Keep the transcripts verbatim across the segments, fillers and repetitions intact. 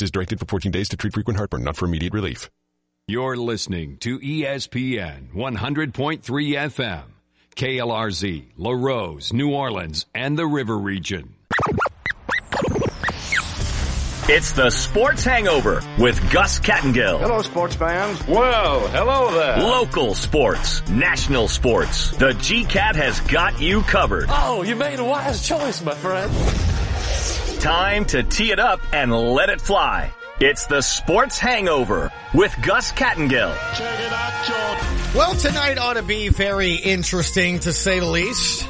Is directed for fourteen days to treat frequent heartburn, not for immediate relief. You're listening to E S P N one hundred point three F M, K L R Z, LaRose, New Orleans, and the River Region. It's the Sports Hangover with Gus Kattengill. Hello, sports fans. Well, hello there. Local sports, national sports. The G-Cat has got you covered. Oh, you made a wise choice, my friend. Time to tee it up and let it fly. It's the Sports Hangover with Gus Kattengill. Check it out, George. Well, tonight ought to be very interesting, to say the least.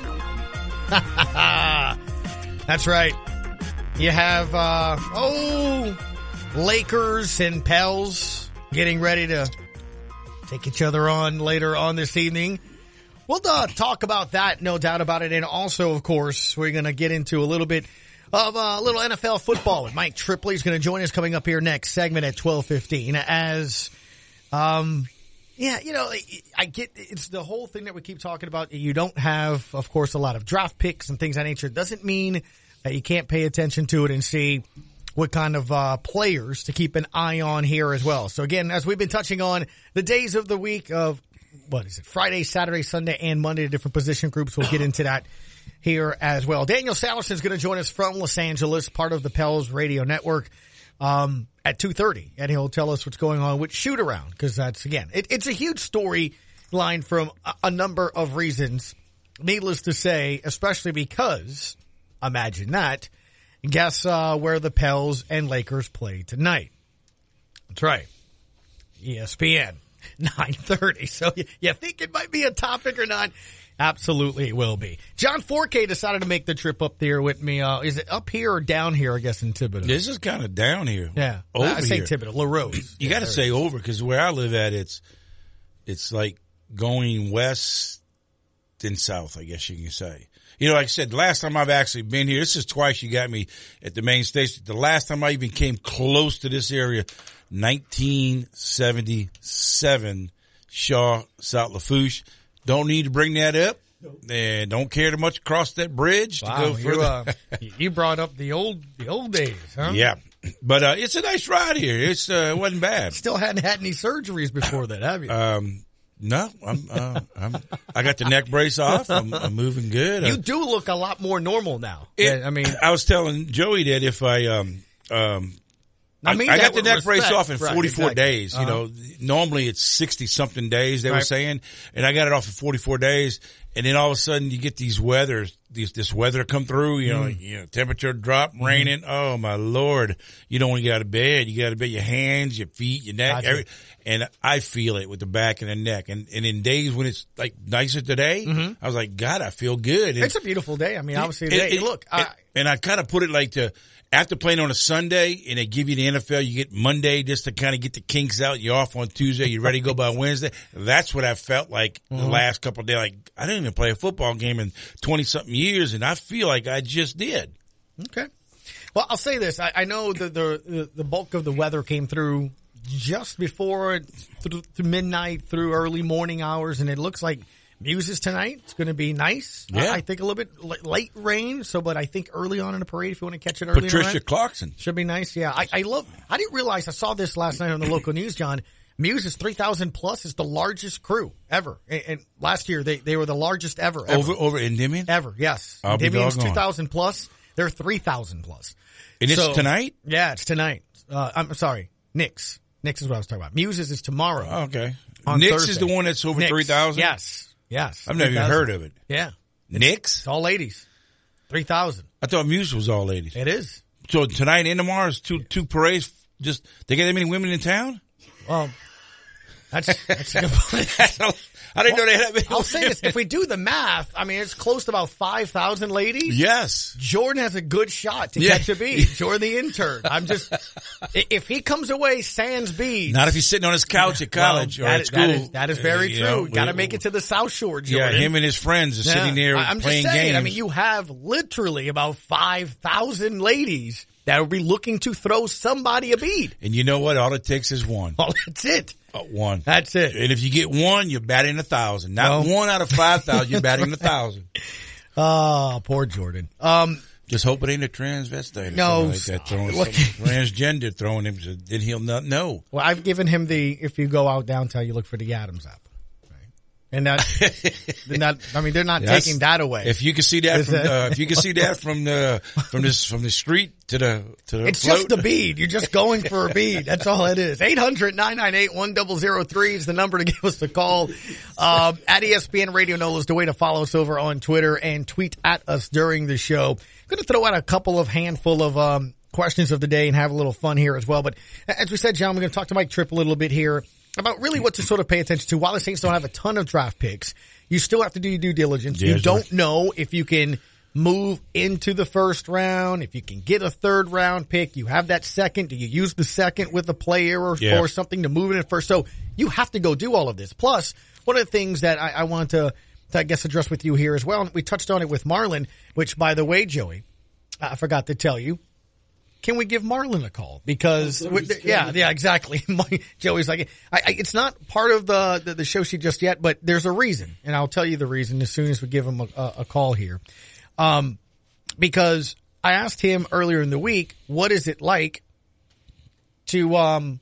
That's right. You have, uh, oh, Lakers and Pels getting ready to take each other on later on this evening. We'll uh, talk about that, no doubt about it. And also, of course, we're going to get into a little bit of a uh, little N F L football. And Mike Tripley is going to join us coming up here next segment at twelve fifteen as, um, yeah, you know, I get it's the whole thing that we keep talking about. You don't have, of course, a lot of draft picks and things of that nature. It doesn't mean that you can't pay attention to it and see what kind of uh, players to keep an eye on here as well. So again, as we've been touching on the days of the week of, what is it, Friday, Saturday, Sunday, and Monday, different position groups, we'll get into that here as well. Daniel Sallerson is going to join us from Los Angeles, part of the Pels Radio Network, um, at two thirty. And he'll tell us what's going on with Shoot Around, because that's, again, it, it's a huge storyline from a, a number of reasons. Needless to say, especially because, imagine that, guess uh, where the Pels and Lakers play tonight. That's right. E S P N, nine thirty. So you, you think it might be a topic or not? Absolutely it will be. John Forcade decided to make the trip up there with me. Uh, is it up here or down here, I guess, in Thibodaux? This is kind of down here. Yeah. Over I say here. Thibodaux, LaRose. You yeah, got to say over, because where I live at, it's it's like going west and south, I guess you can say. You know, like I said, the last time I've actually been here, this is twice you got me at the main station. The last time I even came close to this area, nineteen seventy-seven, Shaw, South Lafourche. Don't need to bring that up. And don't care too much across that bridge wow, to go further. You, uh, you brought up the old the old days, huh? Yeah. But uh, it's a nice ride here. It's uh, it wasn't bad. Still hadn't had any surgeries before that, have you? Um, no, I'm, uh, I'm, I got the neck brace off. I'm, I'm moving good. You uh, do look a lot more normal now. It, I mean, I was telling Joey that if I, um, um, I, mean I, I that got the with neck respect. brace off in right, forty-four exactly. days. Uh-huh. You know, normally it's sixty something days, they right. were saying, and I got it off in forty-four days. And then all of a sudden you get these weather, these, this weather come through, you know, mm. you know, temperature drop, mm-hmm. raining. Oh my Lord. You don't want to get out of bed. You got to bed your hands, your feet, your neck, every, and I feel it with the back and the neck. And, and in days when it's like nicer today, mm-hmm. I was like, God, I feel good. And it's a beautiful day. I mean, obviously it, today, it, look, it, I, and I kind of put it like to, after playing on a Sunday and they give you the N F L, you get Monday just to kind of get the kinks out. You're off on Tuesday. You're ready to go by Wednesday. That's what I felt like mm-hmm. the last couple of days. Like, I didn't even play a football game in twenty something years, and I feel like I just did. Okay. Well, I'll say this. I, I know the, the, the bulk of the weather came through just before through, through midnight through early morning hours, and it looks like Muses tonight. It's going to be nice. Yeah. Uh, I think a little bit late rain, so but I think early on in the parade, if you want to catch it early. Patricia on Clarkson. Should be nice. Yeah. I, I love, I didn't realize, I saw this last night on the local news, John. Muses three thousand plus is the largest crew ever. And, and last year they, they were the largest ever. ever. Over, over Endymion? Ever, yes. I'll be Endymion's doggone. two thousand plus. They're three thousand plus. And it's so, tonight? Yeah, it's tonight. Uh, I'm sorry. Knicks. Knicks is what I was talking about. Muses is tomorrow. Oh, okay. On Knicks Thursday. is the one that's over Knicks. three thousand? Yes. Yes. I've never even heard of it. Yeah. Knicks? It's all ladies. three thousand. I thought Muse was all ladies. It is. So tonight and tomorrow is two, two parades. Just, they get that many women in town? Well, that's, that's a good point. I didn't well, know they had that many I'll say this. If we do the math, I mean, it's close to about five thousand ladies. Yes. Jordan has a good shot to yeah. catch a bead. Jordan the intern. I'm just, if he comes away sans beads. Not if he's sitting on his couch at college well, or that, at school. That is, that is very uh, true. know, Got to make it to the South Shore, Jordan. Yeah, him and his friends are yeah. sitting there I'm playing just saying, games. I mean, you have literally about five thousand ladies that will be looking to throw somebody a bead. And you know what? All it takes is one. Well, that's it. Uh, one. That's it. And if you get one, you're batting a thousand. Not well, one out of five thousand, you're batting a thousand. Oh, poor Jordan. Um, Just hope it ain't a transvestite. Or No, like that, throwing look- some transgender throwing him, so then he'll not know. Well, I've given him the, if you go out downtown, you look for the Adams app. Right? And that, they're not, I mean, they're not That's- taking that away. If you can see that Is from, that- uh, if you can see that from the, from this, from the street to the, to the It's float. just a bead. You're just going for a bead. That's all it is. eight hundred, nine nine eight, one zero zero three is the number to give us a call. Um, at E S P N Radio NOLA is the way to follow us over on Twitter and tweet at us during the show. I'm going to throw out a couple of handful of um, questions of the day and have a little fun here as well. But as we said, John, we're going to talk to Mike Tripp a little bit here about really what to sort of pay attention to. While the Saints don't have a ton of draft picks, you still have to do your due diligence. Yes, you don't sir. know if you can move into the first round, if you can get a third round pick. You have that second. Do you use the second with a player or, Yeah. or something to move in at first? So you have to go do all of this. Plus, one of the things that I, I want to, to, I guess, address with you here as well, and we touched on it with Marlon, which, by the way, Joey, I forgot to tell you, can we give Marlon a call? Because, yeah, yeah, exactly. Joey's like, I, I, it's not part of the, the, the show sheet just yet, but there's a reason. And I'll tell you the reason as soon as we give him a, a, a call here. Um, because I asked him earlier in the week, what is it like to, um,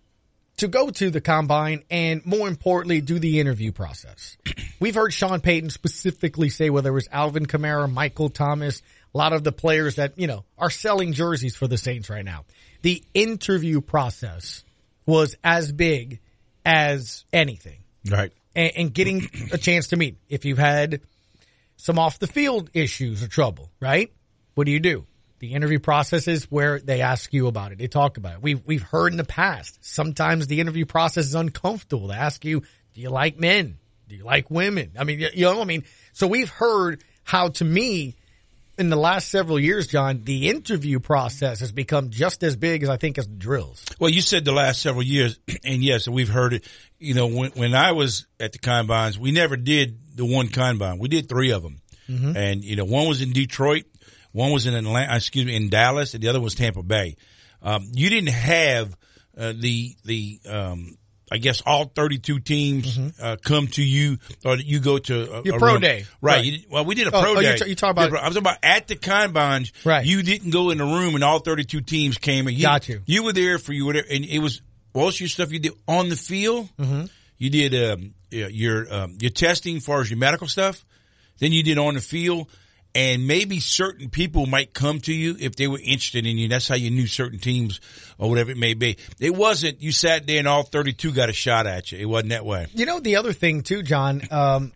to go to the combine and, more importantly, do the interview process? We've heard Sean Payton specifically say, whether it was Alvin Kamara, Michael Thomas, a lot of the players that, you know, are selling jerseys for the Saints right now. The interview process was as big as anything. Right. And, and getting a chance to meet. If you've had some off the field issues or trouble, right? What do you do? The interview process is where they ask you about it. They talk about it. We've, we've heard in the past, sometimes the interview process is uncomfortable. They ask you, do you like men? Do you like women? I mean, you know what I mean? So we've heard how, to me, in the last several years, John, the interview process has become just as big as I think as the drills. Well, you said the last several years, and yes, we've heard it. You know, when, when I was at the combines, we never did the one combine. We did three of them. Mm-hmm. And, you know, one was in Detroit, one was in Atlanta, excuse me, in Dallas, and the other was Tampa Bay. Um, you didn't have, uh, the, the, um, I guess all thirty-two teams, mm-hmm. uh, come to you, or you go to a, Your a pro room. day. Right. Right. You, well, we did a Oh, pro oh, day. you, t- you talk about, I was talking about at the combines. Right. You didn't go in the room and all thirty-two teams came. And you, Got you. You were there for you, whatever, and it was most of your stuff you did on the field. Mm-hmm. You did, um, your, um, your testing as far as your medical stuff. Then you did on the field. And maybe certain people might come to you if they were interested in you. That's how you knew certain teams or whatever it may be. It wasn't you sat there and all thirty-two got a shot at you. It wasn't that way. You know, the other thing too, John, um,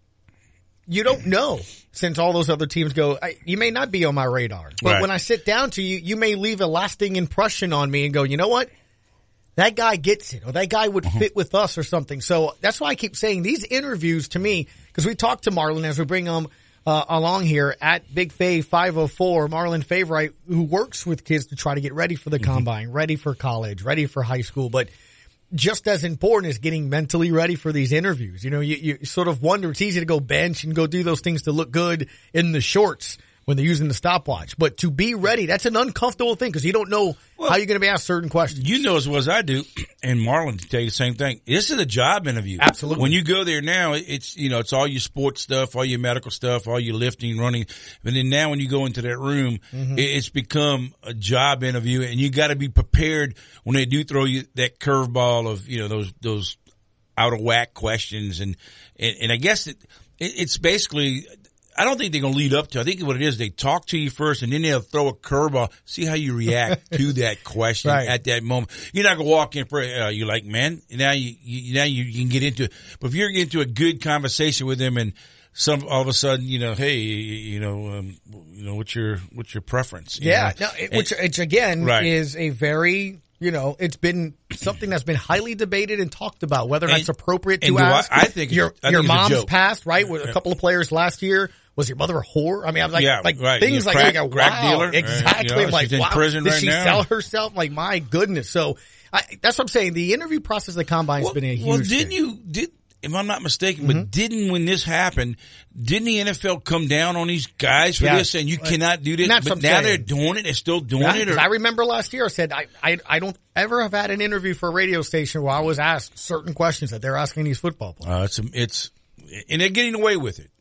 you don't know, since all those other teams go, I, you may not be on my radar. But Right. when I sit down to you, you may leave a lasting impression on me and go, you know what? That guy gets it, or that guy would fit with us or something. So that's why I keep saying these interviews to me, because we talked to Marlon as we bring him Uh, along here at Big Fave five oh four, Marlon Favorite, who works with kids to try to get ready for the mm-hmm. combine, ready for college, ready for high school. But just as important is getting mentally ready for these interviews. You know, you, you sort of wonder, it's easy to go bench and go do those things to look good in the shorts when they're using the stopwatch. But to be ready, that's an uncomfortable thing because you don't know well, how you're going to be asked certain questions. You know as well as I do, and Marlon to tell you the same thing. This is a job interview. Absolutely. When you go there now, it's, you know, it's all your sports stuff, all your medical stuff, all your lifting, running. But then now when you go into that room, mm-hmm. it's become a job interview, and you got to be prepared when they do throw you that curveball of, you know, those, those out of whack questions. And, and, and I guess it, it, it's basically, I don't think they're going to lead up to. I think what it is, they talk to you first, and then they'll throw a curveball. See how you react to that question right. at that moment. You're not going to walk in for, uh, you're like, man, now you, you now you, you can get into it. But if you're getting into a good conversation with them, and some all of a sudden, you know, hey, you know, um, you know, what's your what's your preference? You yeah, know? no, it, which, which again right. is a very. You know, it's been something that's been highly debated and talked about, whether that's appropriate to ask. I, I think your I think your it's mom's a joke. past, right? With a couple of players last year. Was your mother a whore? I mean, I'm like, yeah, like right. things Your like, crack, like a, crack wow, dealer. exactly. Uh, you know, I'm like, she's in wow, prison did right she now. sell herself? Like, my goodness. So I, that's what I'm saying. The interview process of the combine has well, been a huge Well, didn't thing. you, did, if I'm not mistaken, Mm-hmm. but didn't when this happened, didn't the N F L come down on these guys for Yeah. this and you cannot do this? That's But what I'm now saying. they're doing it. They're still doing Yeah, it. 'cause Or, I remember last year I said, I, I, I don't ever have had an interview for a radio station where I was asked certain questions that they're asking these football players. uh, it's, it's, and they're getting away with it.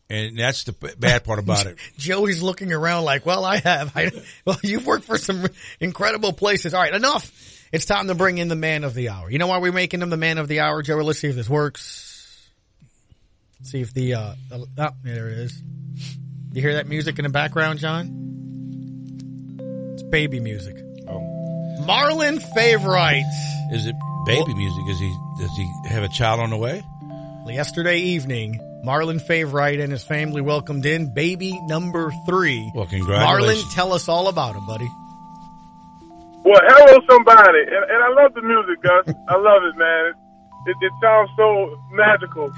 And that's the b- bad part about it. Joey's looking around like, well, I have. I, well, you've worked for some incredible places. All right, enough. It's time to bring in the man of the hour. You know why we're making him the man of the hour, Joey? Let's see if this works. Let's see if the, uh, the oh, there it is. You hear that music in the background, John? It's baby music. Oh. Marlon Favorite. Is it baby music? Is he, does he have a child on the way? Yesterday evening, Marlon Favorite and his family welcomed in baby number three. Well, congratulations. Marlon, tell us all about him, buddy. Well, hello, somebody. And, and I love the music, Gus. I love it, man. It, it sounds so magical.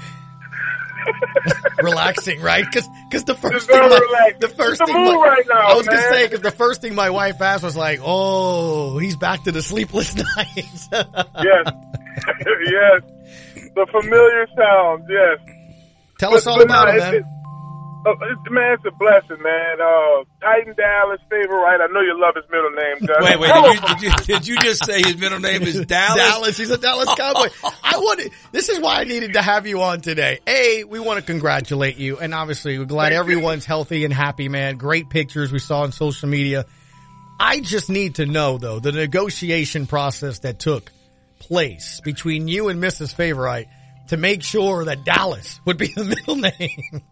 Relaxing, right? Because because the first It's thing, very my, relaxing. the first It's the thing, mood my, right now, I was gonna man. say because the first thing my wife asked was like, "Oh, he's back to the sleepless nights." Yes, yes, the familiar sounds. Yes. Tell us all But about no, him, it's- man. it- uh, it's, man, it's a blessing, man. Uh, Titan Dallas Favorite. I know you love his middle name, Gus. Wait, wait. Hello. Did you, did, you, did you just say his middle name is Dallas? Dallas. He's a Dallas Cowboy. I wanted. This is why I needed to have you on today. A, we want to congratulate you, and obviously we're glad everyone's healthy and happy, man. Great pictures we saw on social media. I just need to know though the negotiation process that took place between you and Missus Favorite to make sure that Dallas would be the middle name.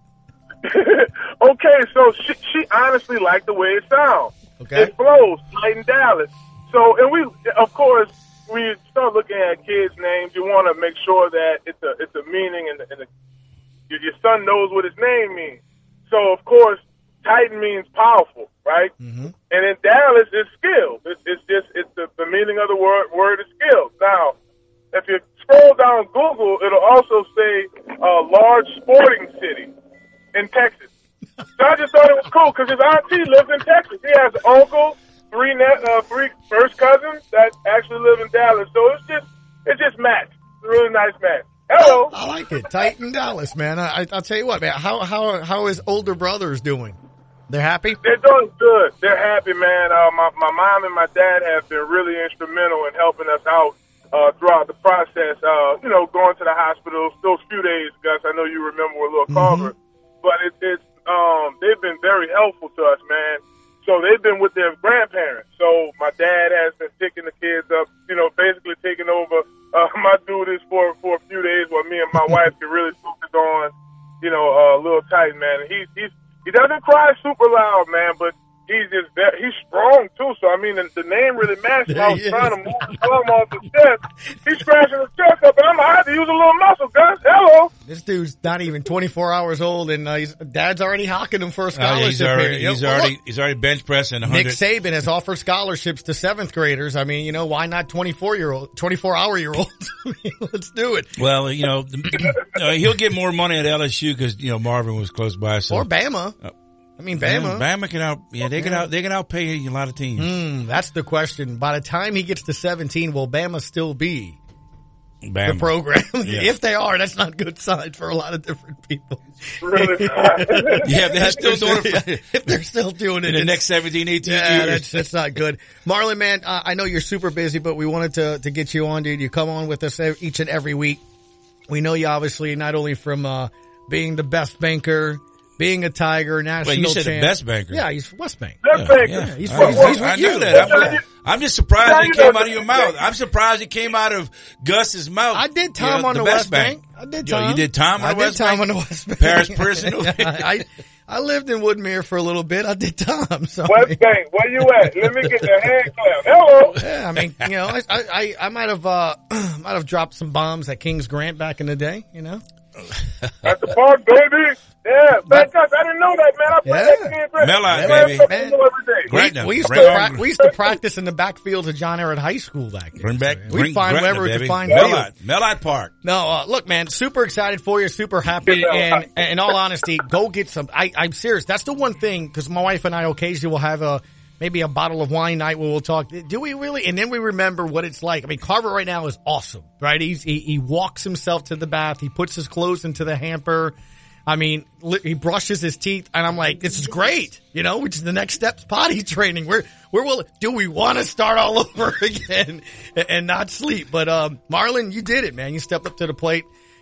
Okay, so she, she honestly liked the way it sounds. Okay. It flows, Titan Dallas. So, and we, of course, when you start looking at kids' names, you want to make sure that it's a it's a meaning, and, and a, your, your son knows what his name means. So, of course, Titan means powerful, right? Mm-hmm. And in Dallas, it's skill. It's, it's just it's the, the meaning of the word word is skill. Now, if you scroll down Google, it'll also say uh, large sporting city in Texas. So I just thought it was cool because his auntie lives in Texas. He has an uncle, three net, uh, three first cousins that actually live in Dallas. So it's just it's just matched. It's a really nice match. Hello. I like it. Titan Dallas, man. I, I'll tell you what, man. How how how is older brothers doing? They're happy? They're doing good. They're happy, man. Uh, my my mom and my dad have been really instrumental in helping us out uh, throughout the process. Uh, you know, going to the hospital those few days, Gus. I know you remember with little Carver, Mm-hmm. but it, it's um, they've been very helpful to us, man. So they've been with their grandparents. So my dad has been picking the kids up, you know, basically taking over uh, my duties for for a few days, while me and my wife can really focus on, you know, uh, little Titan, man. And he's he's he doesn't cry super loud, man, but he's just very, he's strong too. So I mean, the, the name really matched. I was trying to move his arm off the chest. He's scratching his chest up, and I'm gonna have to use a little muscle, Gus. Hello. This dude's not even twenty-four hours old, and uh, he's, Dad's already hocking him for a Oh, scholarship. he's already, here. he's Well, already, look, he's already bench pressing one Nick hundred. Saban has offered scholarships to seventh graders. I mean, you know, why not twenty-four year old, twenty-four hour year olds? I mean, let's do it. Well, you know, the, uh, he'll get more money at L S U because, you know, Marvin was close by. So. Or Bama. I mean, Bama. Yeah, Bama can out, yeah, they can out, they can outpay a lot of teams. Mm, that's the question. By the time he gets to seventeen, will Bama still be Bama. the program? Yeah. If they are, that's not good sign for a lot of different people. Really? Yeah, they're still doing it If they're still doing it in the it's- next seventeen, eighteen Yeah, years. that's that's not good. Marlon, man, uh, I know you're super busy, but we wanted to to get you on, dude. You come on with us ev- each and every week. We know you obviously not only from uh, being the best banker, being a Tiger, national Wait, you said champ. the best banker. Yeah, he's West Bank. Let's Yeah, take yeah. it. he's- I, he's- he's I with know you. that. I'm, I'm just surprised it Yeah, came you out of your know, mouth. I'm surprised it came out of Gus's mouth. I did Tom You know, on the, best West Bank. I did Yo, Tom. you did Tom on I the West did Tom Bank? on the West Bank. Paris person. I I lived in Woodmere for a little bit. I did Tom. So West Bank, where you at? Let me get the hand clap. Hello. yeah, I mean, you know, I I, I might have uh might have dropped some bombs at Kings Grant back in the day. You know. At the park, baby. Yeah, fantastic. I didn't know that, man. I played Yeah. that game. for- Mellout, I play baby. football Man. every day. Great. We, now. we used to Bring pra- on- we used to practice in the backfields of John Ehret High School back then. Bring back, We'd bring find Gretna, wherever we baby. could find Melot, Melot Park. No, uh, look, man, super excited for you, super happy, Yeah. and, and in all honesty, go get some. I, I'm serious. That's the one thing, because my wife and I occasionally will have a maybe a bottle of wine night where we'll talk. Do we really? And then we remember what it's like. I mean, Carver right now is awesome, right? He's he, he walks himself to the bath. He puts his clothes into the hamper. I mean, li- he brushes his teeth, and I'm like, this is great. You know, which is the next step's potty training. We're we're willing. Do we want to start all over again and, and not sleep? But um, Marlon, you did it, man. You stepped up to the plate.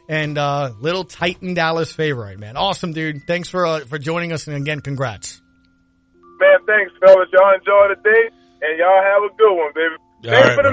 and uh, little Titan Dallas favorite, man. Awesome, dude. Thanks for uh, for joining us, and again, congrats. Man, thanks, fellas. Y'all enjoy the day, and y'all have a good one, baby. All Thanks right, for the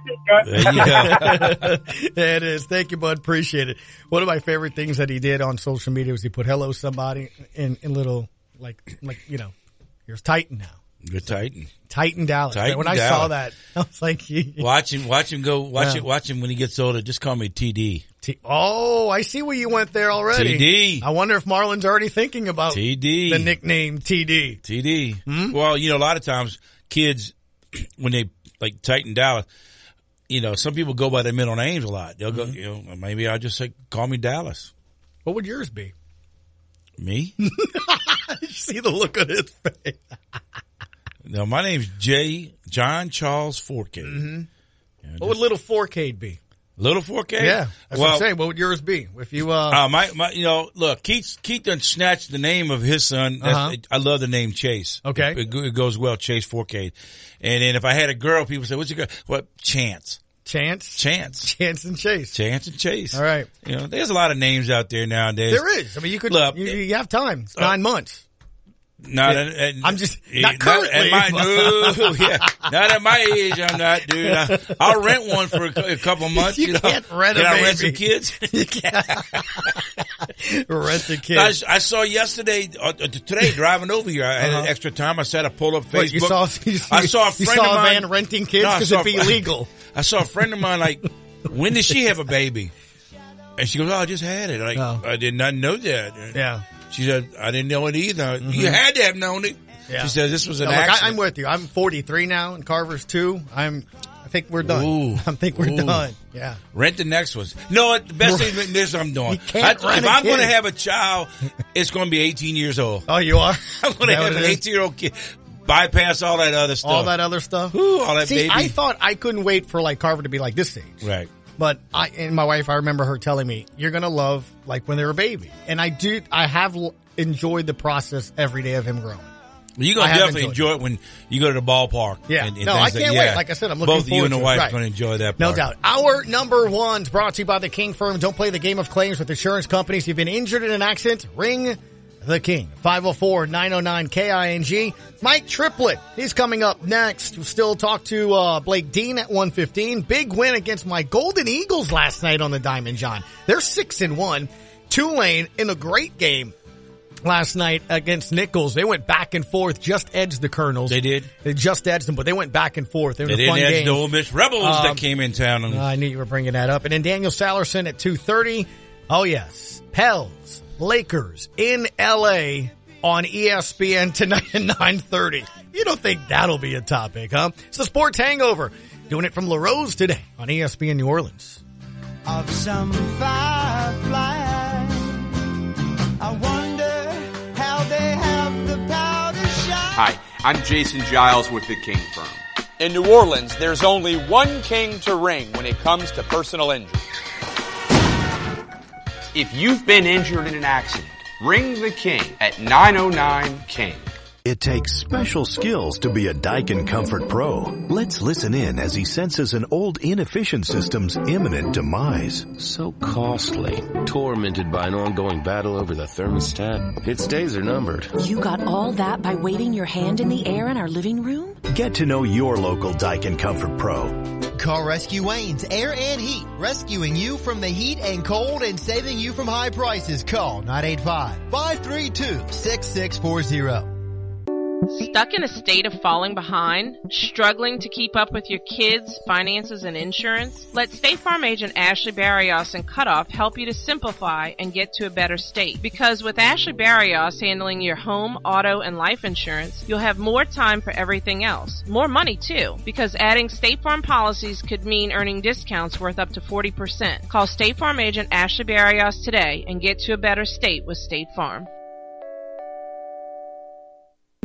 bro. music, guys. There you go. There it is. Thank you, bud. Appreciate it. One of my favorite things that he did on social media was he put hello somebody in, in little, like, like, you know, here's Titan now. Good Titan. Titan Dallas. Titan when I Dallas. saw that, I was like, Watch him, watch him go, watch Yeah. it, watch him when he gets older. Just call me T D. T- oh, I see where you went there already. T D. I wonder if Marlon's already thinking about T D. the nickname T D. T D. Hmm? Well, you know, a lot of times kids, when they, like Titan Dallas, you know, some people go by their middle names a lot. They'll Mm-hmm. go, you know, maybe I'll just say, call me Dallas. What would yours be? Me? You see the look on his face. No, my name's J. John Charles Forcade. Mm-hmm. Yeah, What would little Forcade be? Little Forcade? Yeah, that's well, what I'm saying. What would yours be? If you, uh, Uh, my, my, you know, look, Keith, Keith done snatched the name of his son. That's, Uh-huh. I love the name Chase. Okay. It, it goes well, Chase Forcade. And then if I had a girl, people say, what's your girl? What? Chance. Chance? Chance. Chance and Chase. Chance and Chase. All right. You know, there's a lot of names out there nowadays. There is. I mean, you could, Look, you, you have time. It's uh, nine months. Not at, at, I'm just- eh, not currently, at my, but- no, yeah, not at my age. I'm not, dude. I, I'll rent one for a, cou- a couple months. You You, know, can't rent a Can I rent baby. some kids? You can't. Rent a kid. I, I saw yesterday, uh, today, driving over here. I had Uh-huh. extra time. I said I pulled up Facebook. What, you saw, you, I saw a you friend saw of a mine van renting kids No, I because saw it'd be a- illegal. I saw a friend of mine like, when did she have a baby? And she goes, oh, I just had it. Like, Oh. I did not know that. Yeah. She said, I didn't know it either. You had to have known it. Yeah. She said, this was an No, look, accident. I, I'm with you. I'm forty-three now, and Carver's two. I'm. I think we're done. Ooh. I think we're Ooh. done. Yeah. Rent the next ones. No, what, the best thing with this I'm doing. You can't I, rent if a I'm kid. going to have a child, it's going to be eighteen years old. Oh, you are. I'm going to Is that have what an it is? eighteen year old kid. Bypass all that other stuff. All that other stuff. Ooh, all that See, baby. I thought I couldn't wait for like Carver to be like this age. Right. But I and my wife, I remember her telling me, "You're gonna love like when they're a baby," and I do. I have l- enjoyed the process every day of him growing. You're going I to have definitely enjoyed enjoy it when you go to the ballpark. Yeah. And, and No, things I like- can't yeah. wait. Like I said, I'm looking Both you forward and the to it. wife Right. going to enjoy that part. No doubt. Our number one's brought to you by the King Firm. Don't play the game of claims with insurance companies. You've been injured in an accident. Ring the King. five oh four, nine oh nine, K I N G. Mike Triplett. He's coming up next. We'll still talk to uh, Blake Dean at one fifteen. Big win against my Golden Eagles last night on the Diamond John. They're six and one. Tulane in a great game last night against Nichols. They went back and forth, just edged the Colonels. They did. They just edged them, but they went back and forth. They were They a didn't fun edge game. the Ole Miss Rebels Um, that came in town. And, I knew you were bringing that up. And then Daniel Sallerson at two thirty. Oh, yes. Pels, Lakers in L A on E S P N tonight at nine thirty. You don't think that'll be a topic, huh? It's the Sports Hangover. Doing it from LaRose today on E S P N New Orleans. Of some firefly, I wonder how they have the power to shine. Hi, I'm Jason Giles with the King Firm. In New Orleans, there's only one king to ring when it comes to personal injury. If you've been injured in an accident, ring the King at nine oh nine King. It takes special skills to be a Daikin Comfort Pro. Let's listen in as he senses an old inefficient system's imminent demise. So costly. Tormented by an ongoing battle over the thermostat. Its days are numbered. You got all that by waving your hand in the air in our living room? Get to know your local Daikin Comfort Pro. Call Rescue Wayne's Air and Heat, rescuing you from the heat and cold and saving you from high prices. Call nine eight five, five three two, six six four zero. Stuck in a state of falling behind? Struggling to keep up with your kids' finances and insurance? Let State Farm agent Ashley Barrios and Cutoff help you to simplify and get to a better state. Because with Ashley Barrios handling your home, auto, and life insurance, you'll have more time for everything else. More money, too. Because adding State Farm policies could mean earning discounts worth up to forty percent. Call State Farm agent Ashley Barrios today and get to a better state with State Farm.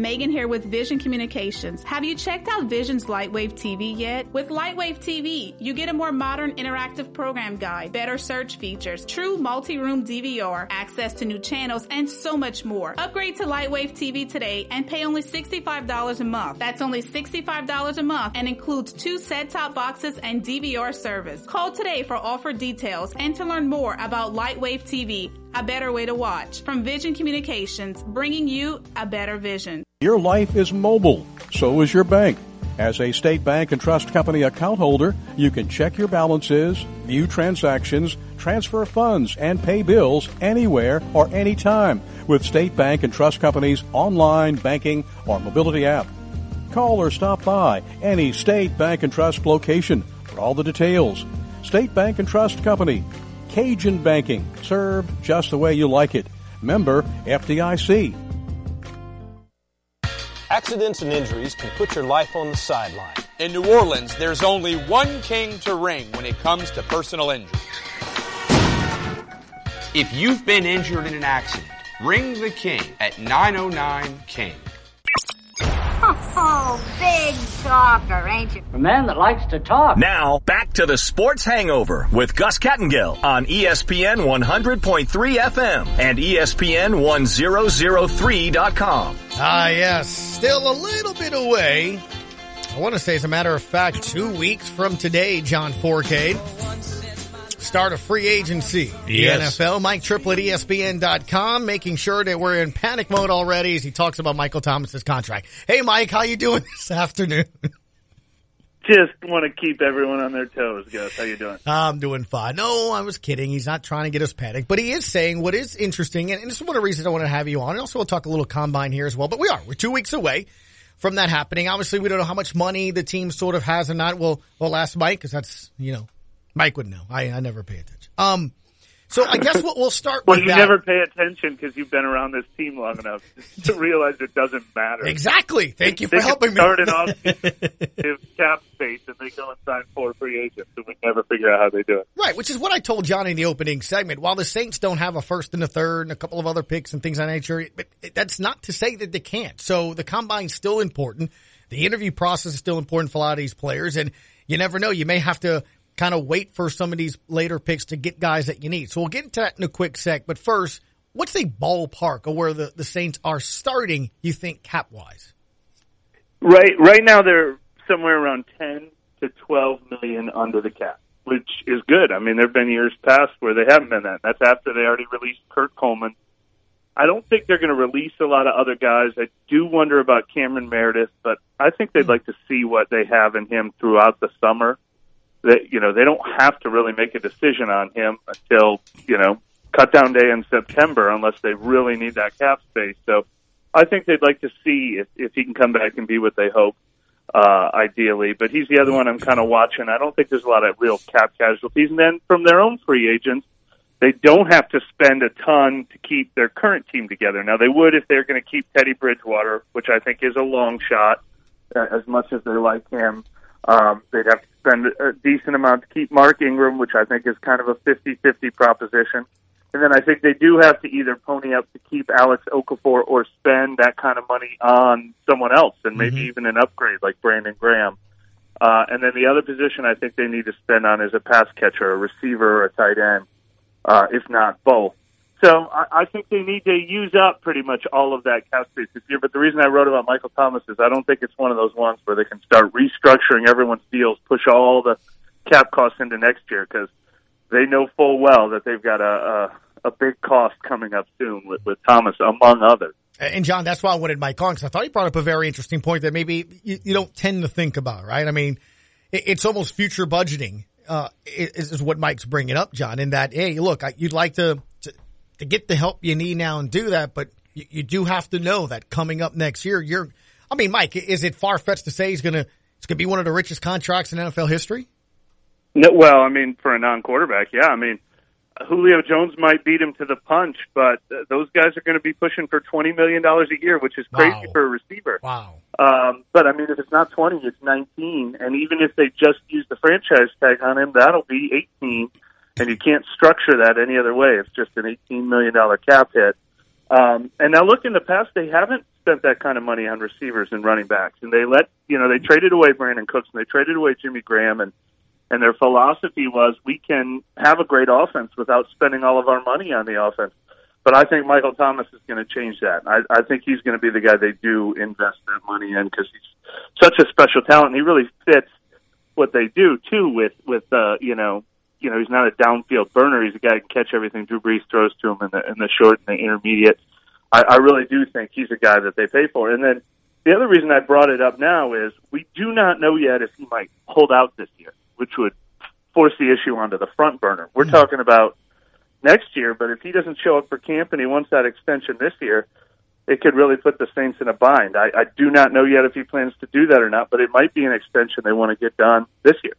Megan here with Vision Communications. Have you checked out Vision's Lightwave T V yet? With Lightwave T V, you get a more modern interactive program guide, better search features, true multi-room D V R, access to new channels, and so much more. Upgrade to Lightwave T V today and pay only sixty-five dollars a month. That's only sixty-five dollars a month and includes two set-top boxes and D V R service. Call today for offer details and to learn more about Lightwave T V, a better way to watch. From Vision Communications, bringing you a better vision. Your life is mobile. So is your bank. As a State Bank and Trust Company account holder, you can check your balances, view transactions, transfer funds, and pay bills anywhere or anytime with State Bank and Trust Company's online banking or mobility app. Call or stop by any State Bank and Trust location for all the details. State Bank and Trust Company. Cajun banking, served just the way you like it. Member F D I C. Accidents and injuries can put your life on the sideline. In New Orleans, there's only one king to ring when it comes to personal injuries. If you've been injured in an accident, ring the king at nine oh nine King. Oh, big talker, ain't you? A man that likes to talk. Now, back to the Sports Hangover with Gus Kattengill on E S P N one hundred point three F M and E S P N one thousand three dot com. Ah, yes. Still a little bit away. I want to say, as a matter of fact, two weeks from today, John Fourcade. Start of free agency. The Yes. N F L. Mike Triplett, E S P N dot com, making sure that we're in panic mode already as he talks about Michael Thomas's contract. Hey, Mike, how you doing this afternoon? Just want to keep everyone on their toes, Gus. How you doing? I'm doing fine. No, I was kidding. He's not trying to get us panicked, but he is saying what is interesting, and this is one of the reasons I want to have you on. And also, we'll talk a little combine here as well, but we are. We're two weeks away from that happening. Obviously, we don't know how much money the team sort of has or not. We'll, we'll ask Mike, because that's, you know, Mike would know. I, I never pay attention. Um, so I guess we'll, we'll start well, with you that. never pay attention because you've been around this team long enough to realize it doesn't matter. Exactly. Thank you for they helping me. Start an off cap space and they go and sign four free agents, and we never figure out how they do it. Right, which is what I told Johnny in the opening segment. While the Saints don't have a first and a third and a couple of other picks and things of that nature, but that's not to say that they can't. So the combine's still important. The interview process is still important for a lot of these players, and you never know. You may have to kind of wait for some of these later picks to get guys that you need. So we'll get into that in a quick sec. But first, what's a ballpark of where the, the Saints are starting, you think, cap-wise? Right, right now they're somewhere around ten to twelve million under the cap, which is good. I mean, there have been years past where they haven't been that. That's after they already released Kurt Coleman. I don't think they're going to release a lot of other guys. I do wonder about Cameron Meredith, but I think they'd like to see what they have in him throughout the summer. That, you know, they don't have to really make a decision on him until, you know, cut down day in September unless they really need that cap space. So I think they'd like to see if, if he can come back and be what they hope, uh, ideally. But he's the other one I'm kind of watching. I don't think there's a lot of real cap casualties. And then from their own free agents, they don't have to spend a ton to keep their current team together. Now, they would if they're going to keep Teddy Bridgewater, which I think is a long shot, uh, as much as they like him. Um, they'd have to spend a decent amount to keep Mark Ingram, which I think is kind of a fifty-fifty proposition. And then I think they do have to either pony up to keep Alex Okafor or spend that kind of money on someone else, and maybe mm-hmm. even an upgrade like Brandon Graham. Uh, and then the other position I think they need to spend on is a pass catcher, a receiver, or a tight end, uh, if not both. So I, I think they need to use up pretty much all of that cap space this year. But the reason I wrote about Michael Thomas is I don't think it's one of those ones where they can start restructuring everyone's deals, push all the cap costs into next year, because they know full well that they've got a, a, a big cost coming up soon with, with Thomas, among others. And, John, that's why I wanted Mike on, because I thought he brought up a very interesting point that maybe you, you don't tend to think about, right? I mean, it, it's almost future budgeting uh, is, is what Mike's bringing up, John, in that, hey, look, I, you'd like to, to to get the help you need now and do that, but you, you do have to know that coming up next year, you're, I mean, Mike, is it far-fetched to say he's going to, it's going to be one of the richest contracts in N F L history? No, well, I mean, for a non-quarterback, yeah. I mean, Julio Jones might beat him to the punch, but uh, those guys are going to be pushing for twenty million dollars a year, which is crazy wow. for a receiver. Wow. Um, but, I mean, if it's not twenty, it's nineteen. And even if they just use the franchise tag on him, that'll be eighteen. And you can't structure that any other way. It's just an eighteen million dollars cap hit. Um, and now look, in the past, they haven't spent that kind of money on receivers and running backs. And they let, you know, they traded away Brandon Cooks and they traded away Jimmy Graham. And, and their philosophy was, we can have a great offense without spending all of our money on the offense. But I think Michael Thomas is going to change that. I, I think he's going to be the guy they do invest that money in because he's such a special talent. And he really fits what they do too with, with, uh, you know, you know, he's not a downfield burner. He's a guy who can catch everything Drew Brees throws to him in the, in the short and the intermediate. I, I really do think he's a guy that they pay for. And then the other reason I brought it up now is we do not know yet if he might hold out this year, which would force the issue onto the front burner. We're mm-hmm. talking about next year, but if he doesn't show up for camp and he wants that extension this year, it could really put the Saints in a bind. I, I do not know yet if he plans to do that or not, but it might be an extension they want to get done this year.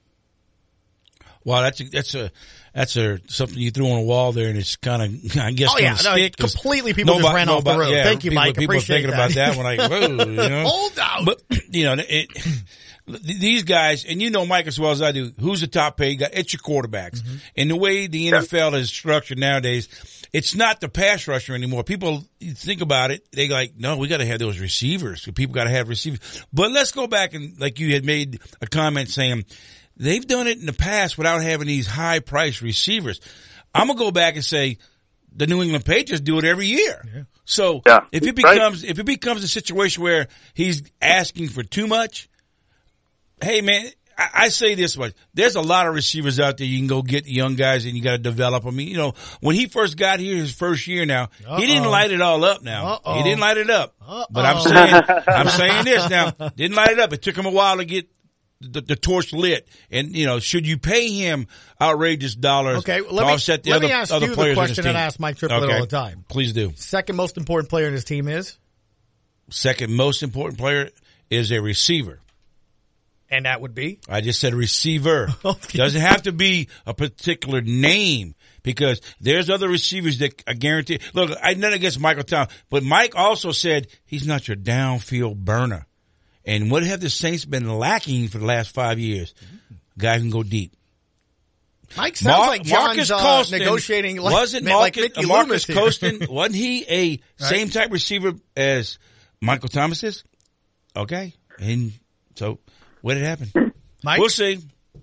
Wow, that's a, that's a that's a something you threw on a wall there, and it's kind of I guess oh yeah, no, stick completely people nobody, just ran nobody, off the road. Yeah, Thank you, people, Mike. People Appreciate thinking that. about that when I whoa, you know, hold out. But you know, it, these guys, and you know Mike as well as I do. Who's the top paid guy? It's your quarterbacks. Mm-hmm. And the way the N F L is structured nowadays, it's not the pass rusher anymore. People you think about it, they like, no, we got to have those receivers. People got to have receivers. But let's go back and like you had made a comment saying. They've done it in the past without having these high-priced receivers. I'm going to go back and say the New England Patriots do it every year. Yeah. So yeah, if it becomes right. if it becomes a situation where he's asking for too much, hey, man, I, I say this much. There's a lot of receivers out there you can go get young guys and you got to develop them. You know, when he first got here his first year now, Uh-oh. he didn't light it all up now. Uh-oh. He didn't light it up. Uh-oh. But I'm saying I'm saying this now. Didn't light it up. It took him a while to get The, the torch lit, and you know, should you pay him outrageous dollars okay, to let me, offset the let other, me ask other you players the in his question team? that I ask Mike Triplett okay. all the time. Please do. Second most important player in his team is? Second most important player is a receiver. And that would be? I just said receiver. Okay. Doesn't have to be a particular name because there's other receivers that I guarantee. Look, I nothing against Michael Thomas, but Mike also said he's not your downfield burner. And what have the Saints been lacking for the last five years? Guy can go deep. Mike sounds Mar- like John's Marcus uh, Colston negotiating. Like, wasn't like Marcus, Mickey Marcus Loomis Colston? Wasn't he a right. same type receiver as Michael Thomas is? Okay, and so what did happen? Mike? We'll see.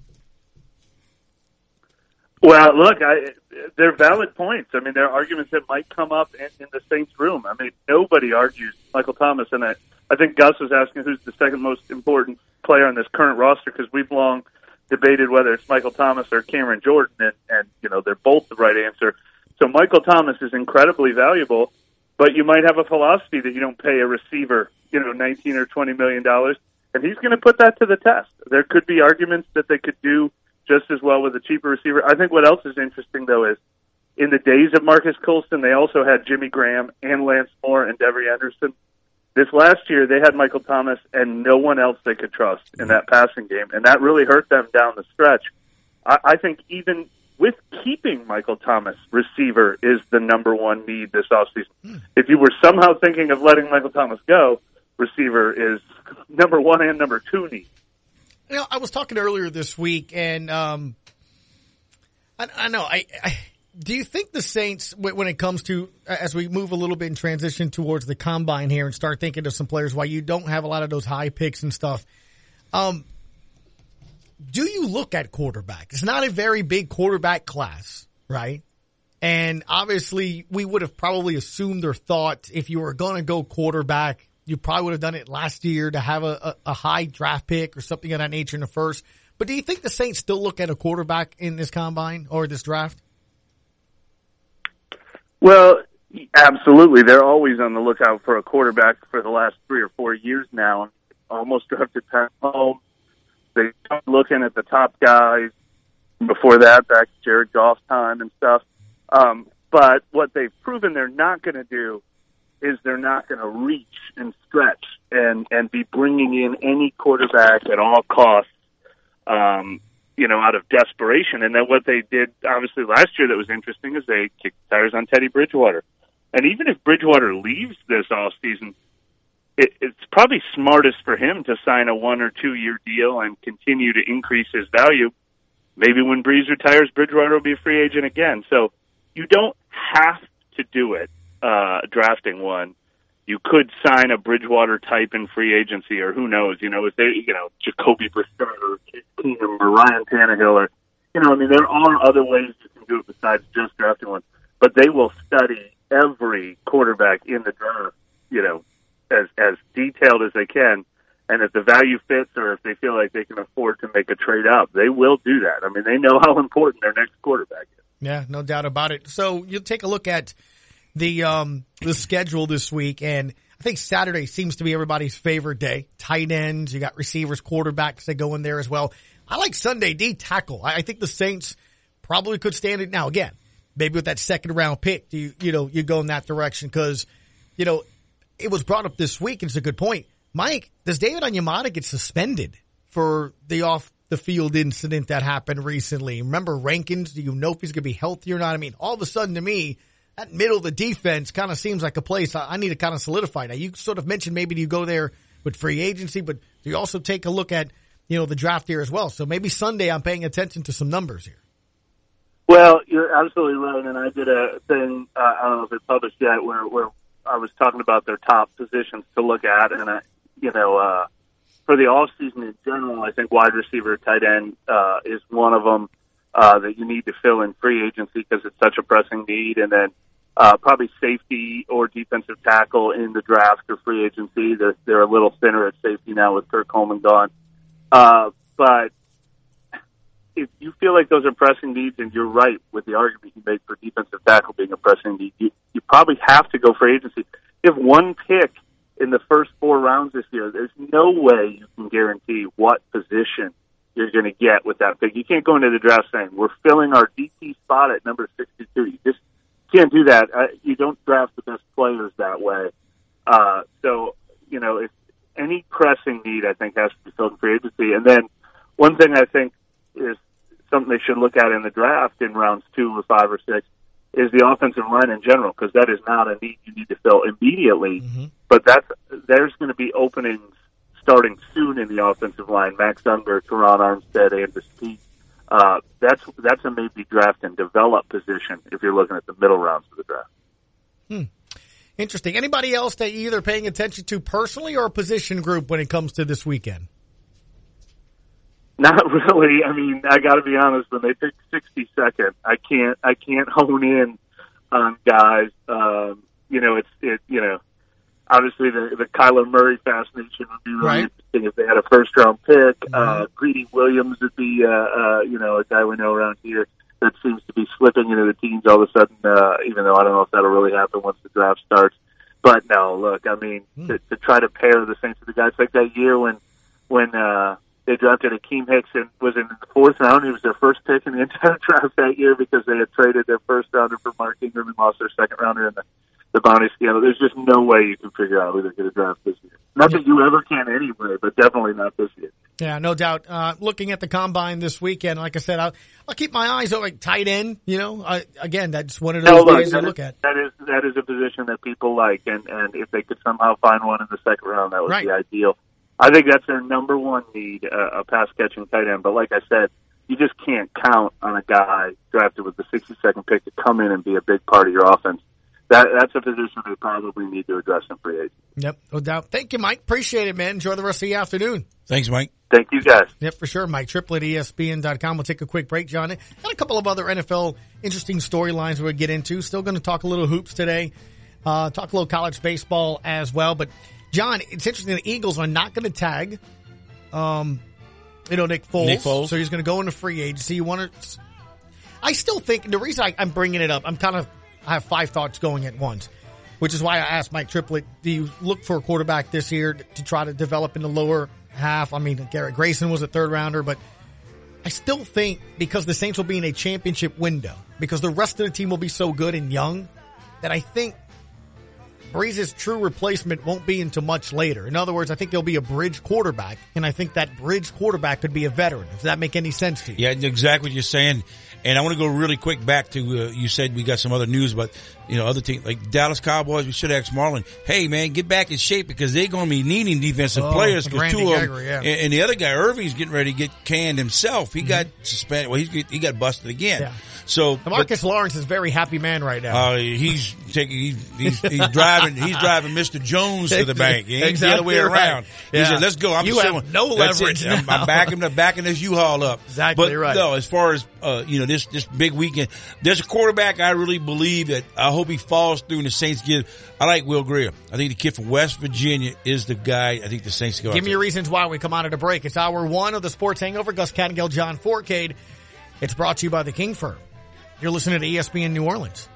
Well, look, I, they're valid points. I mean, there are arguments that might come up in, in the Saints' room. I mean, nobody argues Michael Thomas, and I, I think Gus was asking who's the second most important player on this current roster because we've long debated whether it's Michael Thomas or Cameron Jordan, and, and you know they're both the right answer. So Michael Thomas is incredibly valuable, but you might have a philosophy that you don't pay a receiver, you know, nineteen or twenty million dollars, and he's going to put that to the test. There could be arguments that they could do just as well with a cheaper receiver. I think what else is interesting though is in the days of Marcus Colston, they also had Jimmy Graham and Lance Moore and Devery Anderson. This last year, they had Michael Thomas and no one else they could trust in that passing game, and that really hurt them down the stretch. I, I think even with keeping Michael Thomas, receiver is the number one need this offseason. Hmm. If you were somehow thinking of letting Michael Thomas go, receiver is number one and number two need. You know, I was talking earlier this week, and um, I, I know. I, I do you think the Saints, when it comes to as we move a little bit and transition towards the combine here and start thinking of some players, why you don't have a lot of those high picks and stuff? Um, do you look at quarterback? It's not a very big quarterback class, right? And obviously, we would have probably assumed or thought if you were going to go quarterback, you probably would have done it last year to have a, a, a high draft pick or something of that nature in the first. But do you think the Saints still look at a quarterback in this combine or this draft? Well, absolutely. They're always on the lookout for a quarterback for the last three or four years now. Almost drafted Pat Mahomes. They start looking at the top guys. Before that, back to Jared Goff's time and stuff. Um, but what they've proven they're not going to do is they're not going to reach and stretch and, and be bringing in any quarterback at all costs, um, you know, out of desperation. And then what they did, obviously, last year that was interesting is they kicked tires on Teddy Bridgewater. And even if Bridgewater leaves this offseason, it, it's probably smartest for him to sign a one- or two-year deal and continue to increase his value. Maybe when Breeze retires, Bridgewater will be a free agent again. So you don't have to do it. uh, drafting one, you could sign a Bridgewater type in free agency, or who knows, you know, if they, you know, Jacoby Brissett or Keenum or Ryan Tannehill, or, you know, I mean, there are other ways you can do it besides just drafting one, but they will study every quarterback in the draft, you know, as, as detailed as they can. And if the value fits, or if they feel like they can afford to make a trade up, they will do that. I mean, they know how important their next quarterback is. Yeah, no doubt about it. So you'll take a look at the um, the schedule this week, and I think Saturday seems to be everybody's favorite day. Tight ends, you got receivers, quarterbacks that go in there as well. I like Sunday D tackle. I think the Saints probably could stand it. Now, again, maybe with that second round pick, you you know you go in that direction because you know it was brought up this week, and it's a good point. Mike, does David Onyemata get suspended for the off the field incident that happened recently? Remember Rankins? Do you know if he's going to be healthy or not? I mean, all of a sudden to me, that middle of the defense kind of seems like a place I, I need to kind of solidify. Now, you sort of mentioned maybe you go there with free agency, but you also take a look at, you know, the draft here as well. So maybe Sunday I'm paying attention to some numbers here. Well, you're absolutely right, and I did a thing, uh, I don't know if it's published yet, where, where I was talking about their top positions to look at, and I, you know, uh, for the off season in general, I think wide receiver, tight end, uh, is one of them, uh, that you need to fill in free agency because it's such a pressing need. And then, uh, probably safety or defensive tackle in the draft or free agency. They're, they're a little thinner at safety now with Kurt Coleman gone. Uh, but if you feel like those are pressing needs, and you're right with the argument you made for defensive tackle being a pressing need, you, you probably have to go free agency. If one pick in the first four rounds this year, there's no way you can guarantee what position you're going to get with that pick. You can't go into the draft saying, we're filling our D T spot at number sixty-two. You just can't do that. Uh, you don't draft the best players that way. Uh, so, you know, if any pressing need, I think, has to be filled in free agency. And then one thing I think is something they should look at in the draft in rounds two or five or six is the offensive line in general, because that is not a need you need to fill immediately. Mm-hmm. But that's, there's going to be openings starting soon in the offensive line. Max Unger, Teron Armstead, Andrus Peat. Uh, that's, that's a maybe draft and develop position if you're looking at the middle rounds of the draft. Hmm. Interesting. Anybody else that you're either paying attention to personally or a position group when it comes to this weekend? Not really. I mean, I got to be honest. When they pick sixty-second, I can't. I can't hone in on guys. Um, you know, it's it. You know, obviously the the Kyler Murray fascination would be really right. interesting if they had a first round pick. Mm-hmm. Uh, Greedy Williams would be, uh, uh, you know, a guy we know around here that seems to be slipping into the teens all of a sudden. Uh, even though I don't know if that'll really happen once the draft starts. But no, look, I mean, mm. to, to try to pair the Saints with the guys like that year when when. Uh, They drafted Akeem Hicks and was in the fourth round. He was their first pick in the entire draft that year because they had traded their first rounder for Mark Ingram and lost their second rounder in the, the bounty scandal. There's just no way you can figure out who they're going to draft this year. Not that you ever can anyway, but definitely not this year. Yeah, no doubt. Uh, looking at the combine this weekend, like I said, I'll, I'll keep my eyes on like tight end. You know, I, again, that's one of those no, ways look, to look at. That is that is a position that people like, and and if they could somehow find one in the second round, that would right. be ideal. I think that's their number one need, uh, a pass-catching tight end. But like I said, you just can't count on a guy drafted with the sixty-second pick to come in and be a big part of your offense. That, that's a position they probably need to address in free agency. Yep, no doubt. Thank you, Mike. Appreciate it, man. Enjoy the rest of the afternoon. Thanks, Mike. Thank you, guys. Yep, for sure. Mike Triplett, E S P N dot com. We'll take a quick break, John. Got a couple of other N F L interesting storylines we'll get into. Still going to talk a little hoops today. Uh, talk a little college baseball as well. But, John, it's interesting. The Eagles are not going to tag Um, you know, Nick Foles. Nick Foles. So he's going to go into free agency. You want to, I still think the reason I, I'm bringing it up, I'm kind of, I have five thoughts going at once, which is why I asked Mike Triplett, do you look for a quarterback this year to try to develop in the lower half? I mean, Garrett Grayson was a third rounder, but I still think because the Saints will be in a championship window, because the rest of the team will be so good and young, that I think Breeze's true replacement won't be until much later. In other words, I think there'll be a bridge quarterback, and I think that bridge quarterback could be a veteran. Does that make any sense to you? Yeah, exactly what you're saying. And I want to go really quick back to, uh, you said we got some other news, but, you know, other teams like Dallas Cowboys, we should ask Marlon, hey, man, get back in shape because they're going to be needing defensive oh, players because two of them, Gregory, yeah. and, and the other guy, Irving's getting ready to get canned himself. He mm-hmm. got suspended. Well, he's, he got busted again. Yeah. So Marcus but, Lawrence is a very happy man right now. Uh, he's taking, he's, he's, he's driving, he's driving Mister Jones to the bank. He ain't exactly the other way right. around. Yeah. He said, let's go. I'm you still, have no that's leverage. It. I'm, I'm backing, I'm backing this U-Haul up. Exactly but, right. No, as far as, uh, you know, this, this big weekend, there's a quarterback I really believe that I hope he falls through and the Saints give. I like Will Grier. I think the kid from West Virginia is the guy I think the Saints go. Give me your reasons why we come out of the break. It's hour one of the Sports Hangover. Gus Kattengill, John Forcade. It's brought to you by the King Firm. You're listening to E S P N New Orleans.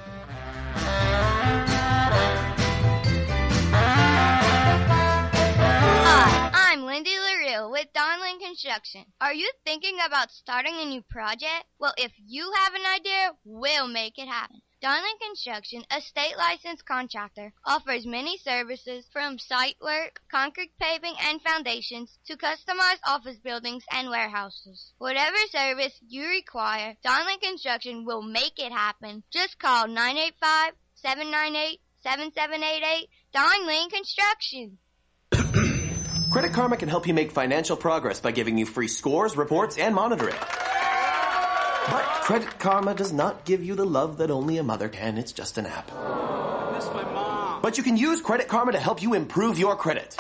Hi, I'm Lindy LaRue with Donlin Construction. Are you thinking about starting a new project? Well, if you have an idea, we'll make it happen. Donlin Construction, a state-licensed contractor, offers many services from site work, concrete paving and foundations, to customized office buildings and warehouses. Whatever service you require, Donlin Construction will make it happen. Just call nine eight five, seven nine eight, seven seven eight eight, Donlin Construction. Credit Karma can help you make financial progress by giving you free scores, reports, and monitoring. But Credit Karma does not give you the love that only a mother can. It's just an app. I miss my mom. But you can use Credit Karma to help you improve your credit.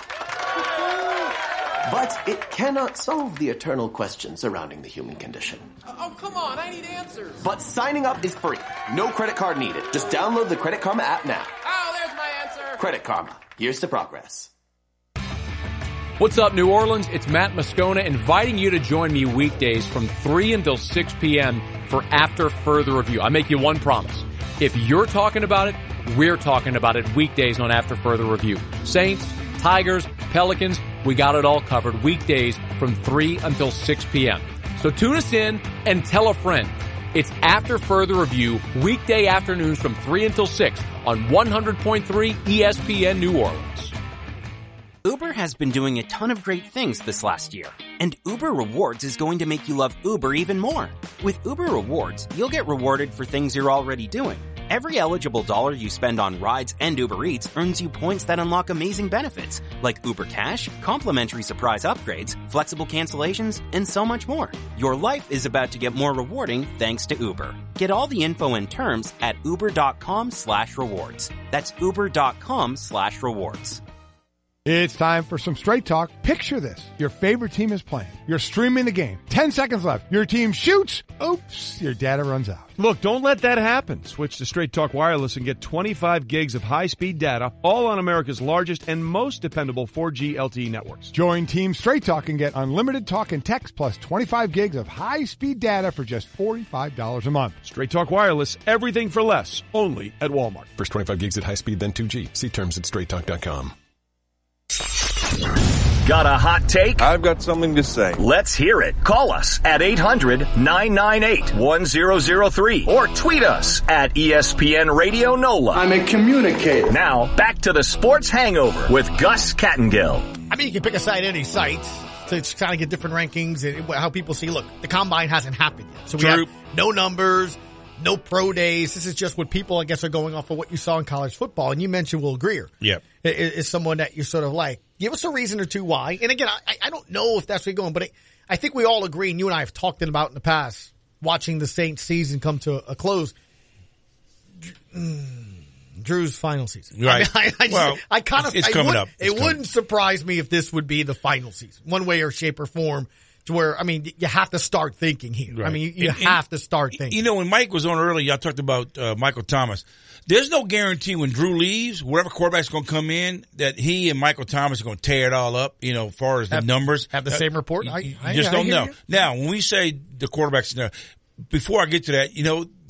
But it cannot solve the eternal question surrounding the human condition. Oh, come on. I need answers. But signing up is free. No credit card needed. Just download the Credit Karma app now. Oh, there's my answer. Credit Karma. Here's to progress. What's up, New Orleans? It's Matt Moscona inviting you to join me weekdays from three until six p.m. for After Further Review. I make you one promise. If you're talking about it, we're talking about it weekdays on After Further Review. Saints, Tigers, Pelicans, we got it all covered weekdays from three until six p.m. So tune us in and tell a friend. It's After Further Review, weekday afternoons from three until six on one hundred point three E S P N New Orleans. Uber has been doing a ton of great things this last year, and Uber Rewards is going to make you love Uber even more. With Uber Rewards, you'll get rewarded for things you're already doing. Every eligible dollar you spend on rides and Uber Eats earns you points that unlock amazing benefits, like Uber Cash, complimentary surprise upgrades, flexible cancellations, and so much more. Your life is about to get more rewarding thanks to Uber. Get all the info and terms at uber.com slash rewards. That's uber.com slash rewards. It's time for some straight talk. Picture this. Your favorite team is playing. You're streaming the game. Ten seconds left. Your team shoots. Oops, your data runs out. Look, don't let that happen. Switch to Straight Talk Wireless and get twenty-five gigs of high-speed data, all on America's largest and most dependable four G L T E networks. Join Team Straight Talk and get unlimited talk and text plus twenty-five gigs of high-speed data for just forty-five dollars a month. Straight Talk Wireless, everything for less, only at Walmart. First twenty-five gigs at high speed, then two G. See terms at straight talk dot com. Got a hot take? I've got something to say. Let's hear it. Call us at eight hundred, nine nine eight, one zero zero three or tweet us at E S P N Radio NOLA. I'm a communicator. Now, back to the Sports Hangover with Gus Kattengill. I mean, you can pick a site, any site, to kind of get different rankings and how people see, look, the combine hasn't happened yet. So we True. have no numbers, no pro days. This is just what people, I guess, are going off of what you saw in college football. And you mentioned Will Grier. Yeah. Is, is someone that you're sort of like, give us a reason or two why. And again, I, I don't know if that's where you're going, but I, I think we all agree, and you and I have talked about in the past, watching the Saints season come to a close. Drew's final season. Right. I, mean, I, I, just, well, I kind of, it's I coming would, up. It's it coming. wouldn't surprise me if this would be the final season, one way or shape or form. To where, I mean, you have to start thinking here. Right. I mean, you, you and, have and, to start thinking. You know, when Mike was on earlier, y'all talked about uh, Michael Thomas. There's no guarantee when Drew leaves, whatever quarterback's going to come in, that he and Michael Thomas are going to tear it all up, you know, as far as the have, numbers. Have the uh, same report? You, I, you I, just I don't know. You. Now, when we say the quarterbacks, before I get to that, you know,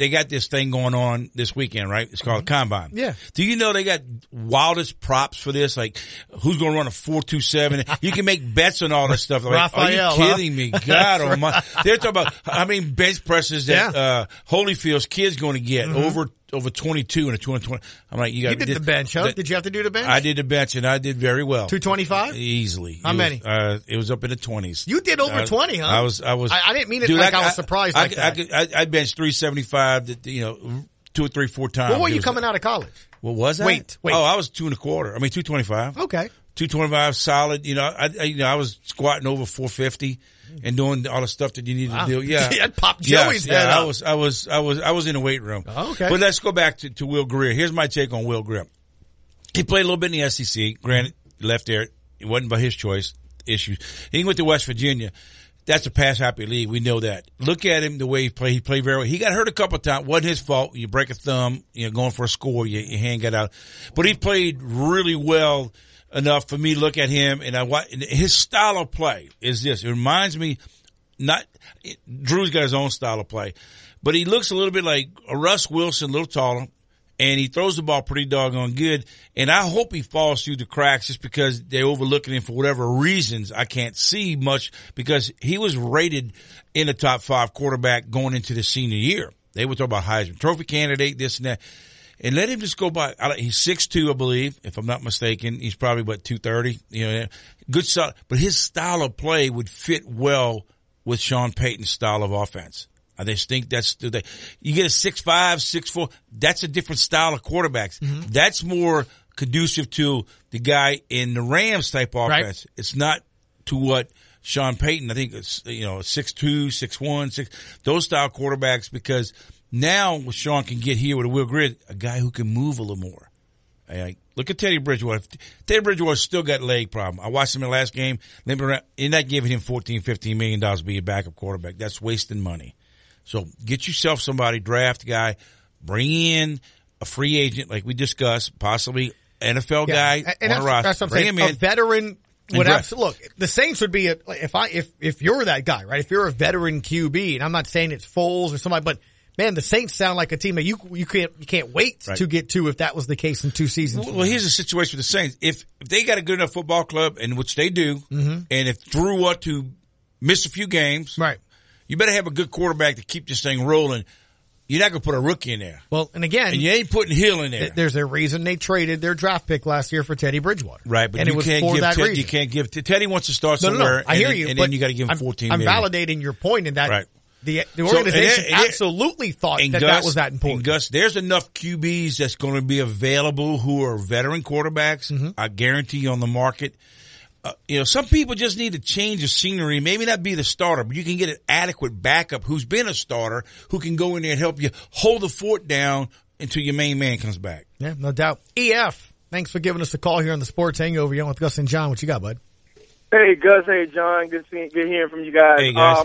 they got this thing going on this weekend, right? It's called mm-hmm. Combine. Yeah. Do you know they got wildest props for this? Like, who's going to run a four two seven? You can make bets on all this stuff. Like, Raphael, are you kidding huh? me? God almighty. They're talking about how many bench presses that yeah. uh, Holyfield's kid's going to get mm-hmm. over over twenty-two and a two twenty. I'm like, you got You did this, the bench, huh? that, did you have to do the bench? I did the bench, and I did very well. two twenty-five? Easily. How it many? Was, uh, it was up in the twenties. You did over uh, twenty, huh? I was, I was. I, I didn't mean it dude, like I, I was surprised I, like I, that. I, I, I benched three seventy-five, you know, two or three, four times. What were it you was, coming out of college? What was that? Wait, wait. Oh, I was two and a quarter. I mean, two twenty-five. Okay. two twenty-five solid. You know, I, I, you know, I was squatting over four fifty and doing all the stuff that you needed wow. to do. Yeah. I'd pop Joey's yes, head yeah, up. I was, I was, I was, I was in the weight room. Oh, okay. But let's go back to, to Will Greer. Here's my take on Will Greer. He played a little bit in the S E C. Granted, he left there. It wasn't by his choice. Issues. He went to West Virginia. That's a pass-happy league. We know that. Look at him, the way he played. He played very well. He got hurt a couple of times. Wasn't his fault. You break a thumb, you know, going for a score, your, your hand got out. But he played really well enough for me to look at him. And I, his style of play is this. It reminds me, not, Drew's got his own style of play, but he looks a little bit like a Russ Wilson, a little taller. And he throws the ball pretty doggone good. And I hope he falls through the cracks just because they're overlooking him for whatever reasons. I can't see much because he was rated in the top five quarterback going into the senior year. They were talking about Heisman Trophy candidate, this and that. And let him just go by. He's six two, I believe, if I'm not mistaken. He's probably, what, two thirty? You know, good style. But his style of play would fit well with Sean Payton's style of offense. I just think that's the, you get a six five, six four. That's a different style of quarterbacks. Mm-hmm. That's more conducive to the guy in the Rams type offense. Right. It's not to what Sean Payton, I think it's, you know, six two, six one, six, those style quarterbacks, because now what Sean can get here with a Will Greer, a guy who can move a little more. Like, look at Teddy Bridgewater. Teddy Bridgewater still got leg problem. I watched him in the last game. They're not giving him fourteen, fifteen million dollars to be a backup quarterback. That's wasting money. So get yourself somebody, draft guy, bring in a free agent like we discussed, possibly N F L yeah. guy and on a roster. That's what I'm bring saying. him in. A veteran would absolutely look. The Saints would be a, if I if if you're that guy, right? If you're a veteran Q B, and I'm not saying it's Foles or somebody, but man, the Saints sound like a team that you you can't you can't wait right. to get to if that was the case in two seasons. Well, well here's the situation with the Saints. If if they got a good enough football club, and which they do, mm-hmm. and if Drew were to miss a few games, right. You better have a good quarterback to keep this thing rolling. You're not going to put a rookie in there. Well, and again, and you ain't putting Hill in there. Th- there's a reason they traded their draft pick last year for Teddy Bridgewater. Right, but and you it was can't for give that Ted, reason. You can't give Teddy wants to start no, somewhere. No, no, I hear and you, then, and but then you got to give him I'm, fourteen I'm million. validating your point in that right. the the organization so, and it, and it, absolutely thought that Gus, that was that important. And Gus, there's enough Q Bs that's going to be available who are veteran quarterbacks. Mm-hmm. I guarantee you on the market. Uh, you know, some people just need to change of scenery, maybe not be the starter, but you can get an adequate backup who's been a starter, who can go in there and help you hold the fort down until your main man comes back. Yeah, no doubt. E F, thanks for giving us a call here on the Sports Hangover. You're on with Gus and John. What you got, bud? Hey, Gus. Hey, John. Good seeing, good hearing from you guys. Hey, guys. Um,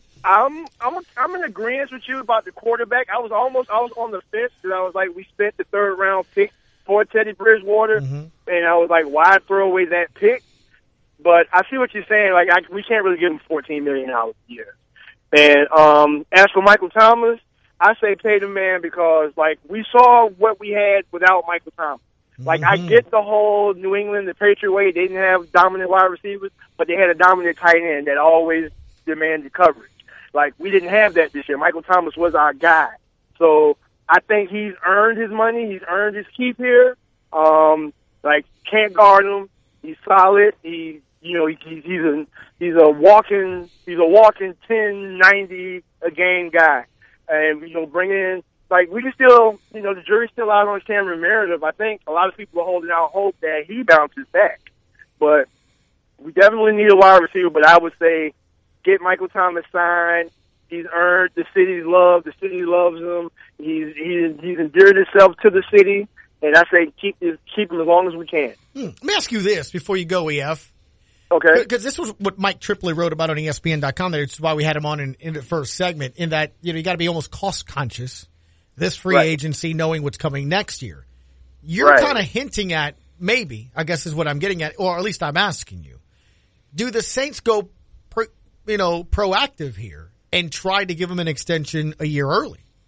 I'm I'm I'm in agreement with you about the quarterback. I was almost I was on the fence because I was like, we spent the third round pick for Teddy Bridgewater, mm-hmm. and I was like, why throw away that pick? But I see what you're saying. Like, I, we can't really give him fourteen million dollars a year. And um, as for Michael Thomas, I say pay the man because, like, we saw what we had without Michael Thomas. Like, mm-hmm. I get the whole New England, the Patriot way. They didn't have dominant wide receivers, but they had a dominant tight end that always demanded coverage. Like, we didn't have that this year. Michael Thomas was our guy. So I think he's earned his money. He's earned his keep here. Um, like, can't guard him. He's solid. He, you know, he, he's he's a he's a walking he's a walking ten ninety a game guy, and you know, bring in like we can still, you know, the jury's still out on Cameron Meredith. I think a lot of people are holding out hope that he bounces back, but we definitely need a wide receiver. But I would say get Michael Thomas signed. He's earned the city's love. The city loves him. He's he's he's endeared himself to the city. And I say keep this, keep him as long as we can. Hmm. Let me ask you this before you go, E F. Okay. Because this was what Mike Tripoli wrote about on E S P N dot com. That's why we had him on in, in the first segment, in that, you know, you got to be almost cost conscious this free right. agency, knowing what's coming next year. You're right. kind of hinting at, maybe, I guess is what I'm getting at, or at least I'm asking you. Do the Saints go, pro, you know, proactive here and try to give him an extension a year early?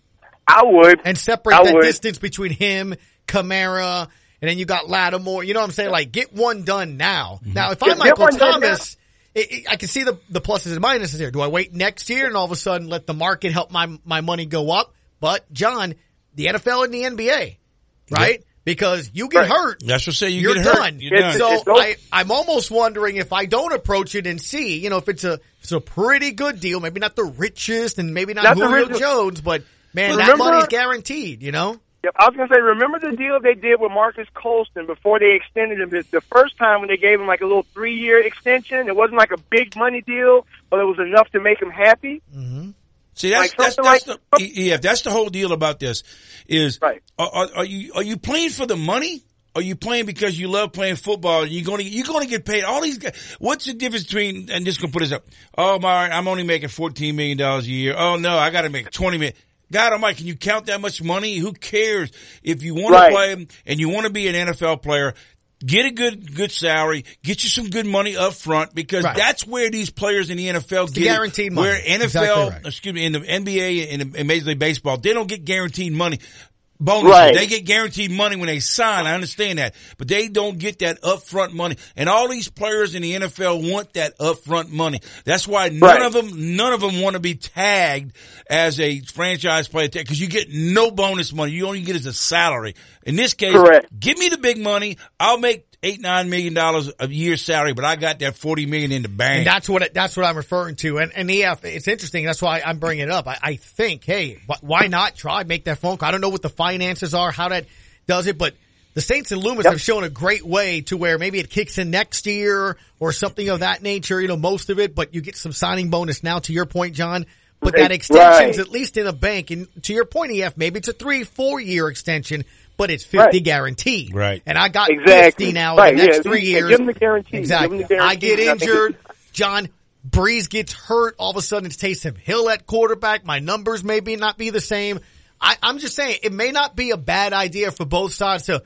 I would. And separate I that would. distance between him, Kamara, and then you got Lattimore. You know what I'm saying? Like, get one done now. Mm-hmm. Now, if I'm Yeah, Michael get one done Thomas, it, it, I can see the, the pluses and minuses here. Do I wait next year and all of a sudden let the market help my, my money go up? But, John, the N F L and the N B A, right? Yep. Because you get right. hurt. That's what I say. You you're get done. hurt. You're done. So It's, it's I, I'm almost wondering if I don't approach it and see, you know, if it's a, if it's a pretty good deal, maybe not the richest and maybe not, not Julio Jones, but man, Remember, that money's guaranteed, you know? Yep, I was going to say, remember the deal they did with Marcus Colston before they extended him? The first time when they gave him like a little three-year extension, it wasn't like a big money deal, but it was enough to make him happy. Mm-hmm. See, that's, like that's, that's like, the, yeah, that's the whole deal about this is, right. are, are, are you, are you playing for the money? Or are you playing because you love playing football and you're going to, you're going to get paid? All these guys, what's the difference between, and just going to put this up. Oh, my, I'm only making fourteen million dollars a year. Oh no, I got to make twenty million. God almighty, can you count that much money? Who cares? If you want right. to play and you want to be an N F L player, get a good, good salary, get you some good money up front because right. that's where these players in the N F L it's get guaranteed money. Where N F L, exactly right. excuse me, in the N B A and in Major League Baseball, they don't get guaranteed money. Bonuses. Right. They get guaranteed money when they sign. I understand that. But they don't get that upfront money. And all these players in the N F L want that upfront money. That's why none right. of them, none of them want to be tagged as a franchise player because you get no bonus money. You only get as a salary. In this case, Correct. give me the big money. I'll make eight, nine million dollars a year salary, but I got that forty million in the bank. And that's what it, that's what I'm referring to. And and yeah, it's interesting. That's why I'm bringing it up. I, I think, hey, why not try make that phone call? I don't know what the finances are, how that does it, but the Saints and Loomis yep. have shown a great way to where maybe it kicks in next year or something of that nature. You know, most of it, but you get some signing bonus now. To your point, John. But that extension's right. at least in a bank. And to your point, E F, maybe it's a three, four year extension. But it's fifty right. guaranteed. Right. And I got exactly. fifty now right. in the next yeah. three years. Give them the guarantee. Exactly. Give them the guarantee. I get injured. John, Breeze gets hurt. All of a sudden it's Taysom Hill at quarterback. My numbers may be not be the same. I, I'm just saying it may not be a bad idea for both sides to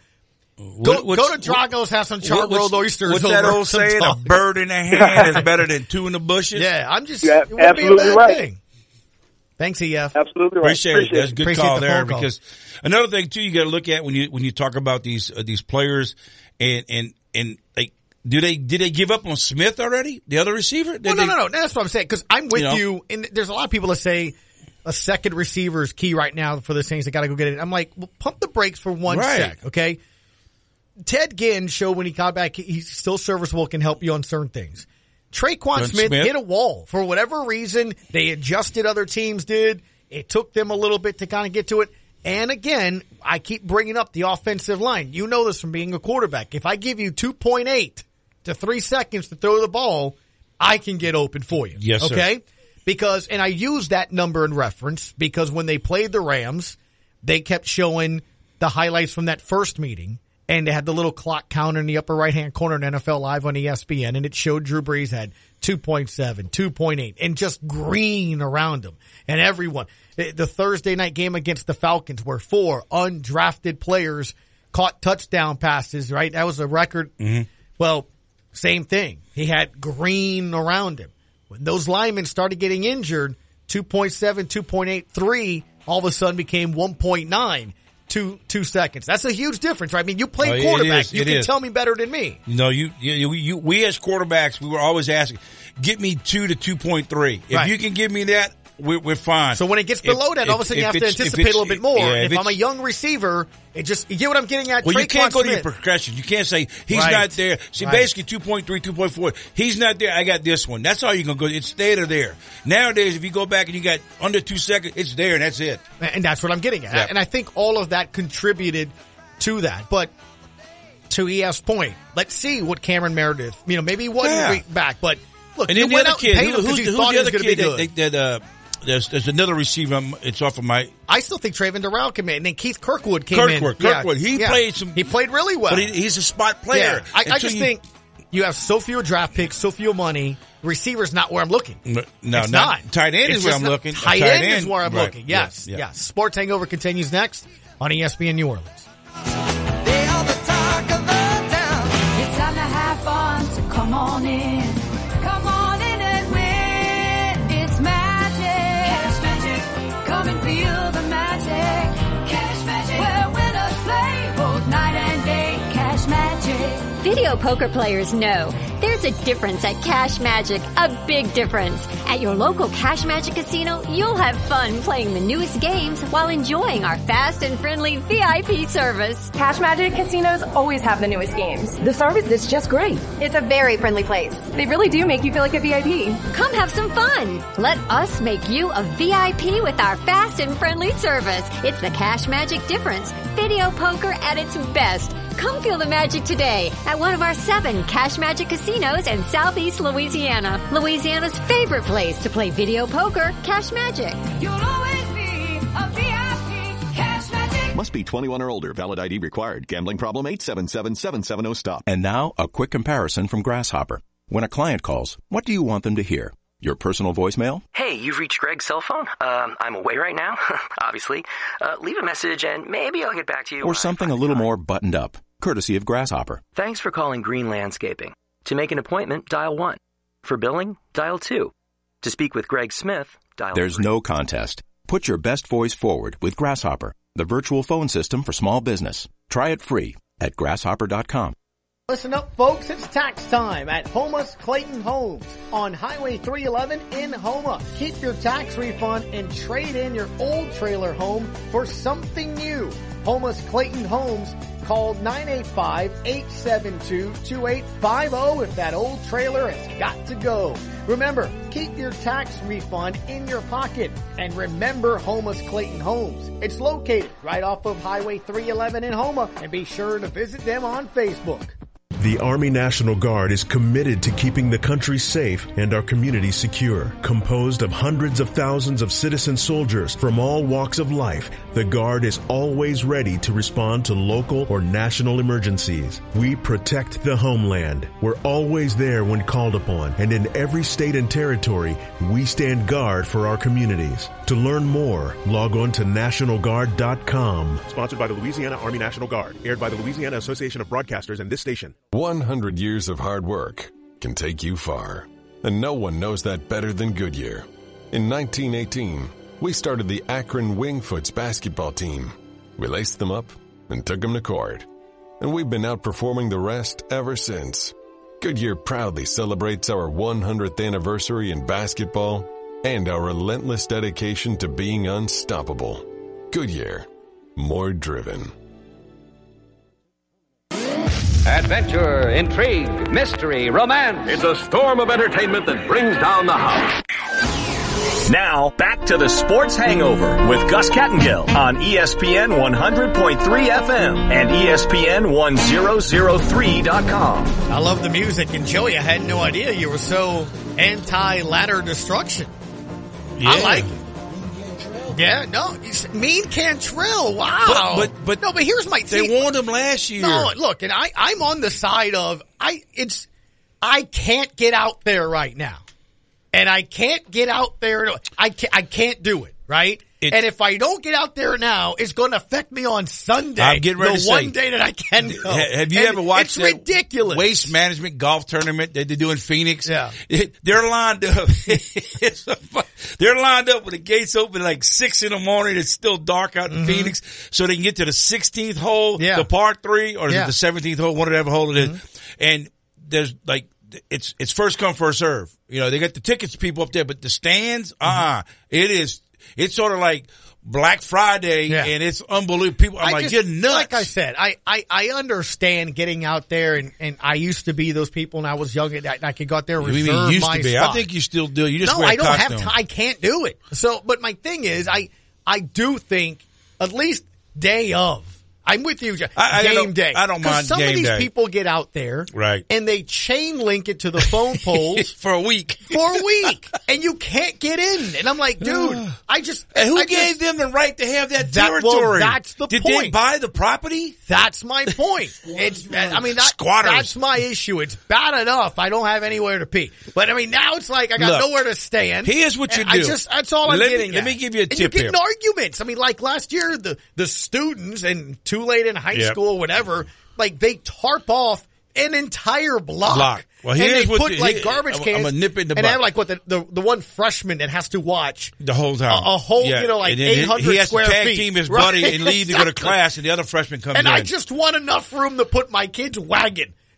go, what, go to Drago's house on char grilled oysters. What's over that old saying? A bird in the hand is better than two in the bushes? Yeah, I'm just, yeah, it wouldn't be a bad right. thing. Thanks, E F. Absolutely right. Appreciate, Appreciate it. That's a good Appreciate call the there call. because another thing too, you got to look at when you when you talk about these uh, these players and and and like do they did they give up on Smith already, the other receiver? Did well, no, they, no, no. That's what I'm saying because I'm with you, know, you. And there's a lot of people that say a second receiver is key right now for the Saints. They got to go get it. I'm like, well, pump the brakes for one right. sec, okay? Ted Ginn showed when he got back, he's still serviceable, can help you on certain things. Traquan Smith, Smith hit a wall for whatever reason. They adjusted, other teams did. It took them a little bit to kind of get to it. And again, I keep bringing up the offensive line. You know this from being a quarterback. If I give you two point eight to three seconds to throw the ball, I can get open for you. Yes, sir. Okay? Because, and I use that number in reference because when they played the Rams, they kept showing the highlights from that first meeting. And they had the little clock counter in the upper right-hand corner in N F L Live on E S P N, and it showed Drew Brees had two point seven, two point eight, and just green around him. And everyone. The Thursday night game against the Falcons where four undrafted players caught touchdown passes, right? That was a record. Mm-hmm. Well, same thing. He had green around him. When those linemen started getting injured, two point seven, two point eight, three all of a sudden became one point nine. Two two seconds. That's a huge difference, right? I mean, you played oh, quarterback. Is, you can is. tell me better than me. No, you, you, you, we as quarterbacks, we were always asking, get me two to two point three. If right. you can give me that, we're, we're fine. So when it gets below if, that, all of a sudden you have to anticipate a little bit more. Yeah, if, if I'm a young receiver, it just, you get what I'm getting at? Well, Traquan you can't go Smith. to your progression. You can't say, he's right. not there. See, right. basically two point three, two point four. He's not there. I got this one. That's all you're going to go. It's stayed or there. Nowadays, if you go back and you got under two seconds, it's there and that's it. And that's what I'm getting at. Yeah. And I think all of that contributed to that. But to E F's point, let's see what Cameron Meredith, you know, maybe he wasn't Yeah. right back, but look, And you then the went other out kid, and paid who, him who's, because the- you who's thought the he was other going to be kid good. that, that, that uh, there's, there's another receiver. um, It's off of my. I still think Trayvon Durrell came in, and then Keith Kirkwood came Kirkwood, in. Kirkwood. Yeah, He yeah. played some. He played really well. But he, he's a spot player. Yeah. I, I Until just you- think you have so few draft picks, so few money. Receiver's not where I'm looking. No, it's not, not. Tight end It's is where just I'm not- looking. Tight, Tight end, end is where I'm right. looking. Yes, Yeah, yeah. yes. Sports Hangover continues next on E S P N New Orleans. It's time to have fun, so come on in. Come on in and win. It's magic. It's magic. Come and feel the magic. Video poker players know there's a difference at Cash Magic, a big difference. At your local Cash Magic casino, you'll have fun playing the newest games while enjoying our fast and friendly V I P service. Cash Magic casinos always have the newest games. The service is just great. It's a very friendly place. They really do make you feel like a V I P. Come have some fun. Let us make you a V I P with our fast and friendly service. It's the Cash Magic difference. Video poker at its best. Come feel the magic today at one of our seven Cash Magic casinos in Southeast Louisiana. Louisiana's favorite place to play video poker, Cash Magic. You'll always be a V I P. Cash Magic. Must be twenty-one or older. Valid I D required. Gambling problem? eight seven seven, seven seven zero, stop. And now, a quick comparison from Grasshopper. When a client calls, what do you want them to hear? Your personal voicemail? Hey, you've reached Greg's cell phone. Um, I'm away right now, obviously. Uh, leave a message and maybe I'll get back to you. Or something a little more buttoned up, courtesy of Grasshopper. Thanks for calling Green Landscaping. To make an appointment, dial one. For billing, dial two. To speak with Greg Smith, dial There's three. no contest. Put your best voice forward with Grasshopper, the virtual phone system for small business. Try it free at grasshopper dot com. Listen up, folks. It's tax time at Homa's Clayton Homes on Highway three eleven in Homa. Keep your tax refund and trade in your old trailer home for something new. Homa's Clayton Homes. Call nine eight five, eight seven two, two eight five zero if that old trailer has got to go. Remember, keep your tax refund in your pocket. And remember Homa's Clayton Homes. It's located right off of Highway three eleven in Homa. And be sure to visit them on Facebook. The Army National Guard is committed to keeping the country safe and our communities secure. Composed of hundreds of thousands of citizen soldiers from all walks of life, the Guard is always ready to respond to local or national emergencies. We protect the homeland. We're always there when called upon, and in every state and territory, we stand guard for our communities. To learn more, log on to national guard dot com. Sponsored by the Louisiana Army National Guard. Aired by the Louisiana Association of Broadcasters and this station. one hundred years of hard work can take you far. And no one knows that better than Goodyear. In nineteen eighteen, we started the Akron Wingfoots basketball team. We laced them up and took them to court. And we've been outperforming the rest ever since. Goodyear proudly celebrates our one hundredth anniversary in basketball and our relentless dedication to being unstoppable. Goodyear, more driven. Adventure, intrigue, mystery, romance. It's a storm of entertainment that brings down the house. Now, back to the Sports Hangover with Gus Kettengill on E S P N one hundred point three F M and E S P N one thousand three dot com. I love the music, and Joey, I had no idea you were so anti-ladder destruction. Yeah. I like it. Yeah, no, Mean Cantrell, wow. But, but, but no, but here's my thing. They warned him last year. No, look, and I, I'm on the side of, I, it's, I can't get out there right now. And I can't get out there, I can't, I can't do it, right? It, and if I don't get out there now, it's going to affect me on Sunday. I'm getting ready the to one say, day that I can go. Have you and ever watched it's ridiculous. Waste Management golf tournament that they do in Phoenix? Yeah. They're lined up. They're lined up with the gates open like six in the morning. It's still dark out in mm-hmm. Phoenix, so they can get to the sixteenth hole, yeah. the par three, or yeah. the seventeenth hole, whatever hole it is. Mm-hmm. And there's like, it's, it's first come, first serve. You know, they got the tickets people up there, but the stands, mm-hmm. ah, uh, it is, it's sort of like Black Friday, yeah. and it's unbelievable. People, I'm I like, just, you're nuts. Like I said, I, I, I understand getting out there, and, and I used to be those people when I was young, and I, I could go out there and reserve mean used my to be? spot. I think you still do. You just no, wear a I don't costume. have time. I can't do it. So, but my thing is, I, I do think at least day of. I'm with you, John. I, I game day. I don't mind some game of these day. people get out there, right, and they chain link it to the phone poles for a week, for a week, and you can't get in. And I'm like, dude, I just. And who I gave just, them the right to have that, that territory? Well, that's the Did point. Did they buy the property? That's my point. It's. I mean, that, Squatters. That's my issue. It's bad enough I don't have anywhere to pee, but I mean, now it's like I got Look, nowhere to stand. Here's what you do. I just. That's all I'm let getting. Me, at. Let me give you a and tip you here. get in arguments. I mean, like last year, the the students and too late in high Yep. school. School, whatever, like they tarp off an entire block. block. Well, here's and they what put the, like here, garbage I'm, cans. I'm gonna nip it in the and butt. have like what the, the the one freshman that has to watch the whole time, a, a whole yeah. you know like eight hundred he has square to tag feet. team his right? buddy and leave exactly. to go to class, and the other freshman comes and in. I just want enough room to put my kid's wagon.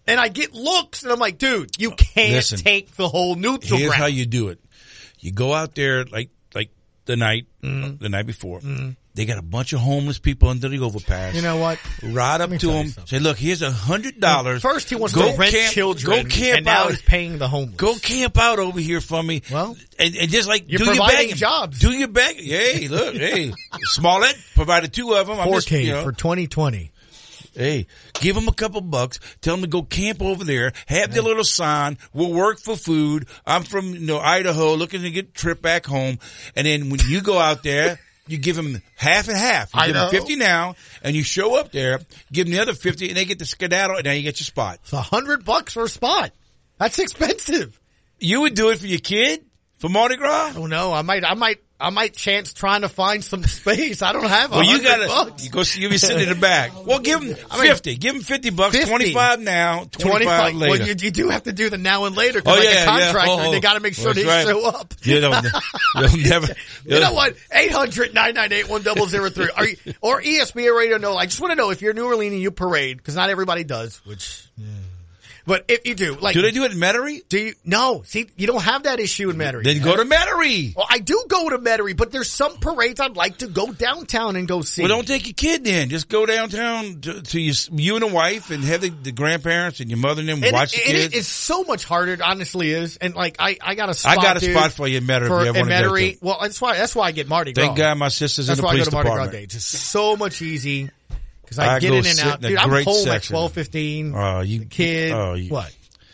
And I get looks, and I'm like, dude, you can't Listen, take the whole neutral Here's ground. how you do it. You go out there like like the night mm-hmm. the night before. Mm-hmm. They got a bunch of homeless people under the overpass. You know what? Ride up to them. Say, look, here's a hundred dollars. First, he wants go to rent camp, children, go camp and now out. he's paying the homeless. Go camp out over here for me. Well, and, and just like you're do your providing bag, jobs. Do your bag. Hey, look, hey, Smollett provided two of them. four K just, you know, for twenty twenty. Hey, give them a couple bucks. Tell them to go camp over there. Have their little sign. We'll work for food. I'm from you know Idaho, looking to get a trip back home. And then when you go out there, you give them half and half. You I give know. them fifty now, and you show up there, give them the other fifty, and they get the skedaddle, and now you get your spot. It's a hundred bucks for a spot. That's expensive. You would do it for your kid for Mardi Gras? Oh no, I might, I might, I might chance trying to find some space. I don't have a Well, you hundred gotta, bucks. you go, you'll be sitting in the back. Well, give them I mean, fifty. Give them fifty bucks, fifty. twenty-five now, twenty-five later. Well, you, you do have to do the now and later. Cause Oh, like yeah, a contractor, yeah. Oh, they got to make sure that's they right. show up. You don't, you'll never. You know what? eight hundred nine nine eight one zero zero three. Are you, or E S P N Radio know. I just want to know if you're New Orleans and you parade, because not everybody does, which, yeah. But if you do, like. Do they do it in Metairie? Do you? No. See, you don't have that issue in Metairie. Then go to Metairie. Well, I do go to Metairie, but there's some parades I'd like to go downtown and go see. Well, don't take your kid then. Just go downtown to, to you, you and the wife and have the, the grandparents and your mother and them And watch it, the kids. It, it's so much harder, it honestly is. And like, I, I got a spot. I got a dude, spot for you in Metairie for, if you ever in want to go Metairie. to. Well, that's why, that's why I get Mardi Gras. Thank God my sister's that's in the why police I go to Mardi department. Gras Day. It's just so much easy. Cause I, I get go in and sit out. in a Dude, I'm great home at section. twelve fifteen. Oh, you, the kid. Oh, you, what?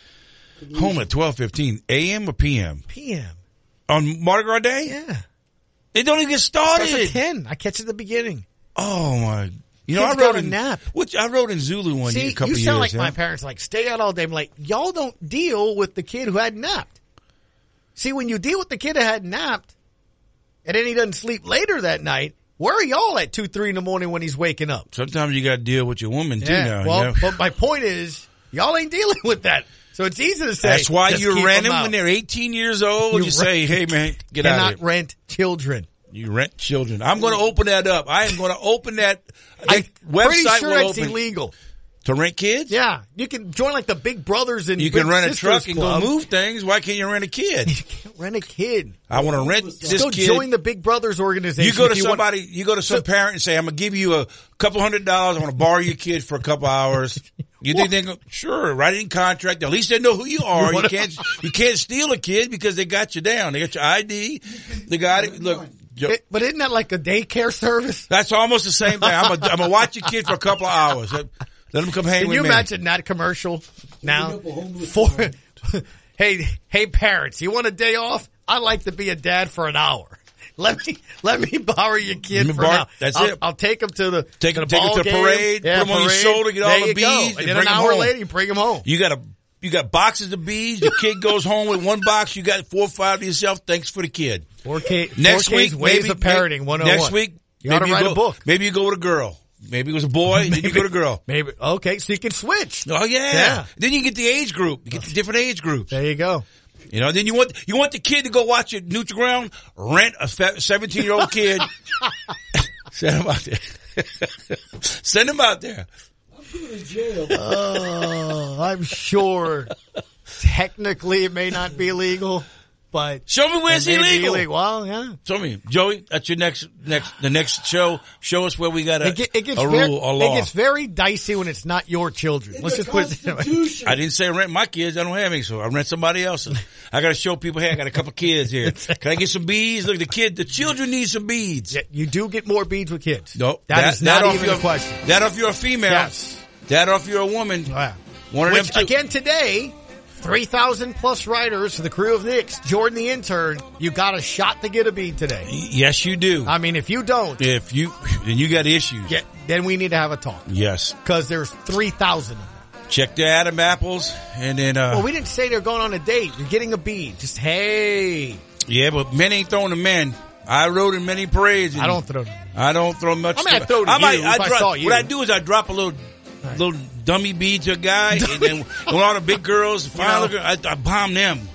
Home at twelve fifteen. A M or P M? P M. On Mardi Gras Day? Yeah. It don't even get started. That's a ten. I catch it at the beginning. Oh my. You know, Kids I go rode to in, nap. Which I rode in Zulu one See, year, a couple you years. sound like huh? my parents, like, stay out all day. I'm like, y'all don't deal with the kid who had napped. See, when you deal with the kid who had napped, and then he doesn't sleep later that night, where are y'all at two, three in the morning when he's waking up? Sometimes you got to deal with your woman too Yeah, now. well, you know? but my point is, y'all ain't dealing with that. So it's easy to say. That's why just you keep rent them them out. when they're eighteen years old. You, You say, rent- hey man, get out Cannot of here. rent children. You rent children. I'm going to open that up. I am going to open that. I'm that website pretty sure will it's open. illegal. To rent kids? Yeah. You can join like the Big Brothers and You Big can rent a Sisters truck and Club. go move things. Why can't you rent a kid? You can't rent a kid. I want to rent Just this go kid. join the Big Brothers organization. You go to if you want- somebody, you go to some parent and say, I'm going to give you a couple hundred dollars. I want to borrow your kid for a couple hours. You think they go, sure, write it in contract. At least they know who you are. You, wanna- can't, you can't steal a kid because they got you down. They got your I D. They got it. Look. Jo- It- but isn't that like a daycare service? That's almost the same thing. I'm going to watch your kid for a couple of hours. Let, let them come hang Can with you me. imagine that commercial now? For, hey, hey parents, you want a day off? I'd like to be a dad for an hour. Let me let me borrow your kid Let me for borrow- now. that's I'll, it. I'll take him to the Take to him, the take him ball to a game. parade, Yeah, put him on your parade. shoulder, get all There the you go. beads, and and then bring an him hour home. later you bring him home. You got a, you got boxes of beads. The kid goes home with one box. You got four or five to yourself. Thanks for the kid. four K Next four K's week, ways maybe, of parenting one oh one. next week, you ought to maybe write go, a book. Maybe you go with a girl. Maybe it was a boy, then you go to a girl. Maybe okay, so you can switch. Oh yeah. Yeah. Then you get the age group. You get the different age groups. There you go. You know, then you want you want the kid to go watch it neutral ground. Rent a seventeen year old kid. Send him out there. Send him out there. Oh, I'm sure. Technically, it may not be illegal, but Show me where it's it may be illegal. Well, yeah. Show me, Joey. That's your next next the next show. Show us where we got a, It, get, it gets a very, rule, a law. It gets very dicey when it's not your children. Let's just put it that way. I didn't say rent my kids. I don't have any, so I rent somebody else's. I got to show people, hey, I got a couple kids here. Can I get some beads? Look, the kid, the children need some beads. Yeah, you do get more beads with kids. No, that is not off even your- a question. That if you're a female. Yes. That if you're a woman. Wow. One of Which, them two. again, today, three thousand plus riders for the crew of Knicks. Jordan the intern, you got a shot to get a bead today. Yes, you do. I mean, if you don't, If you, then you got issues. yeah, then we need to have a talk. Yes. Because there's three thousand of them. Check the Adam apples, and then, uh, Well, we didn't say they're going on a date. You're getting a bead. Just, hey. yeah, but men ain't throwing to men. I rode in many parades. and I don't throw them. I don't throw much. I mean, I'd throw to I you might, if I I drop, saw you. What I do is I drop a little, little dummy bead to a guy, and then when all the big girls finally, know. I, I bomb them.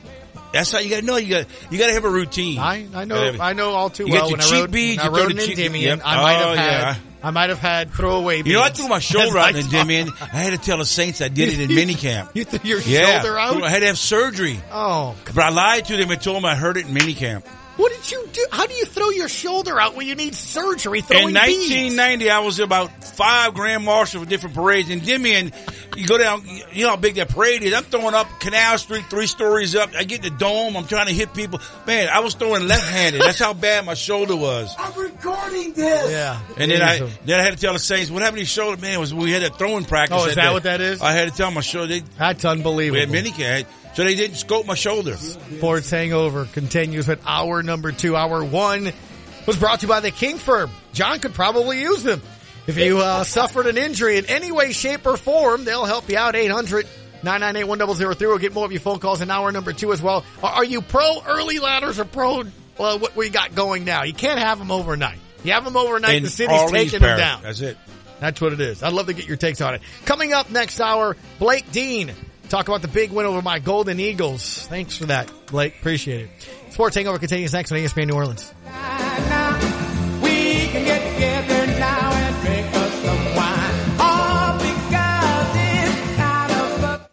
That's how you got to know. You got you got to have a routine. I I know Gotta- I know all too You well. get When your I cheat rode, beads, when I you throw rode the in cheat- Endymion, yep. I might Oh, have had yeah. I might have had throwaway beads. You know, I threw my shoulder as out I in taught. Endymion. I had to tell the Saints I did it in minicamp. You threw your yeah. shoulder out? I had to have surgery. Oh, But I lied to them and told them I hurt it in minicamp. what did you do? How do you throw your shoulder out when you need surgery? Throwing In nineteen ninety, I was about five grand marshal for different parades. In Endymion, you go down, you know how big that parade is. I'm throwing up Canal Street, three stories up. I get in the dome. I'm trying to hit people. Man, I was throwing left-handed. That's how bad my shoulder was. I'm recording this. Yeah. And then I then I had to tell the Saints, what happened to your shoulder? Man, it was we had a throwing practice. Oh, is at that the- what that is? I had to tell my shoulder. They, That's unbelievable. we had minicamp, so they didn't scope my shoulder. Sports Hangover continues with hour number two. Hour one was brought to you by the King Firm. John could probably use them. If you uh, suffered an injury in any way, shape, or form, they'll help you out. eight hundred, nine nine eight, one zero zero three. We'll get more of your phone calls in hour number two as well. Are, are you pro early ladders or pro uh, what we got going now? You can't have them overnight. You have them overnight, In the city's Orleans taking them Parish. down. That's it. That's what it is. I'd love to get your takes on it. Coming up next hour, Blake Dean. Talk about the big win over my Golden Eagles. Thanks for that, Blake. Appreciate it. Sports Hangover continues next on E S P N New Orleans.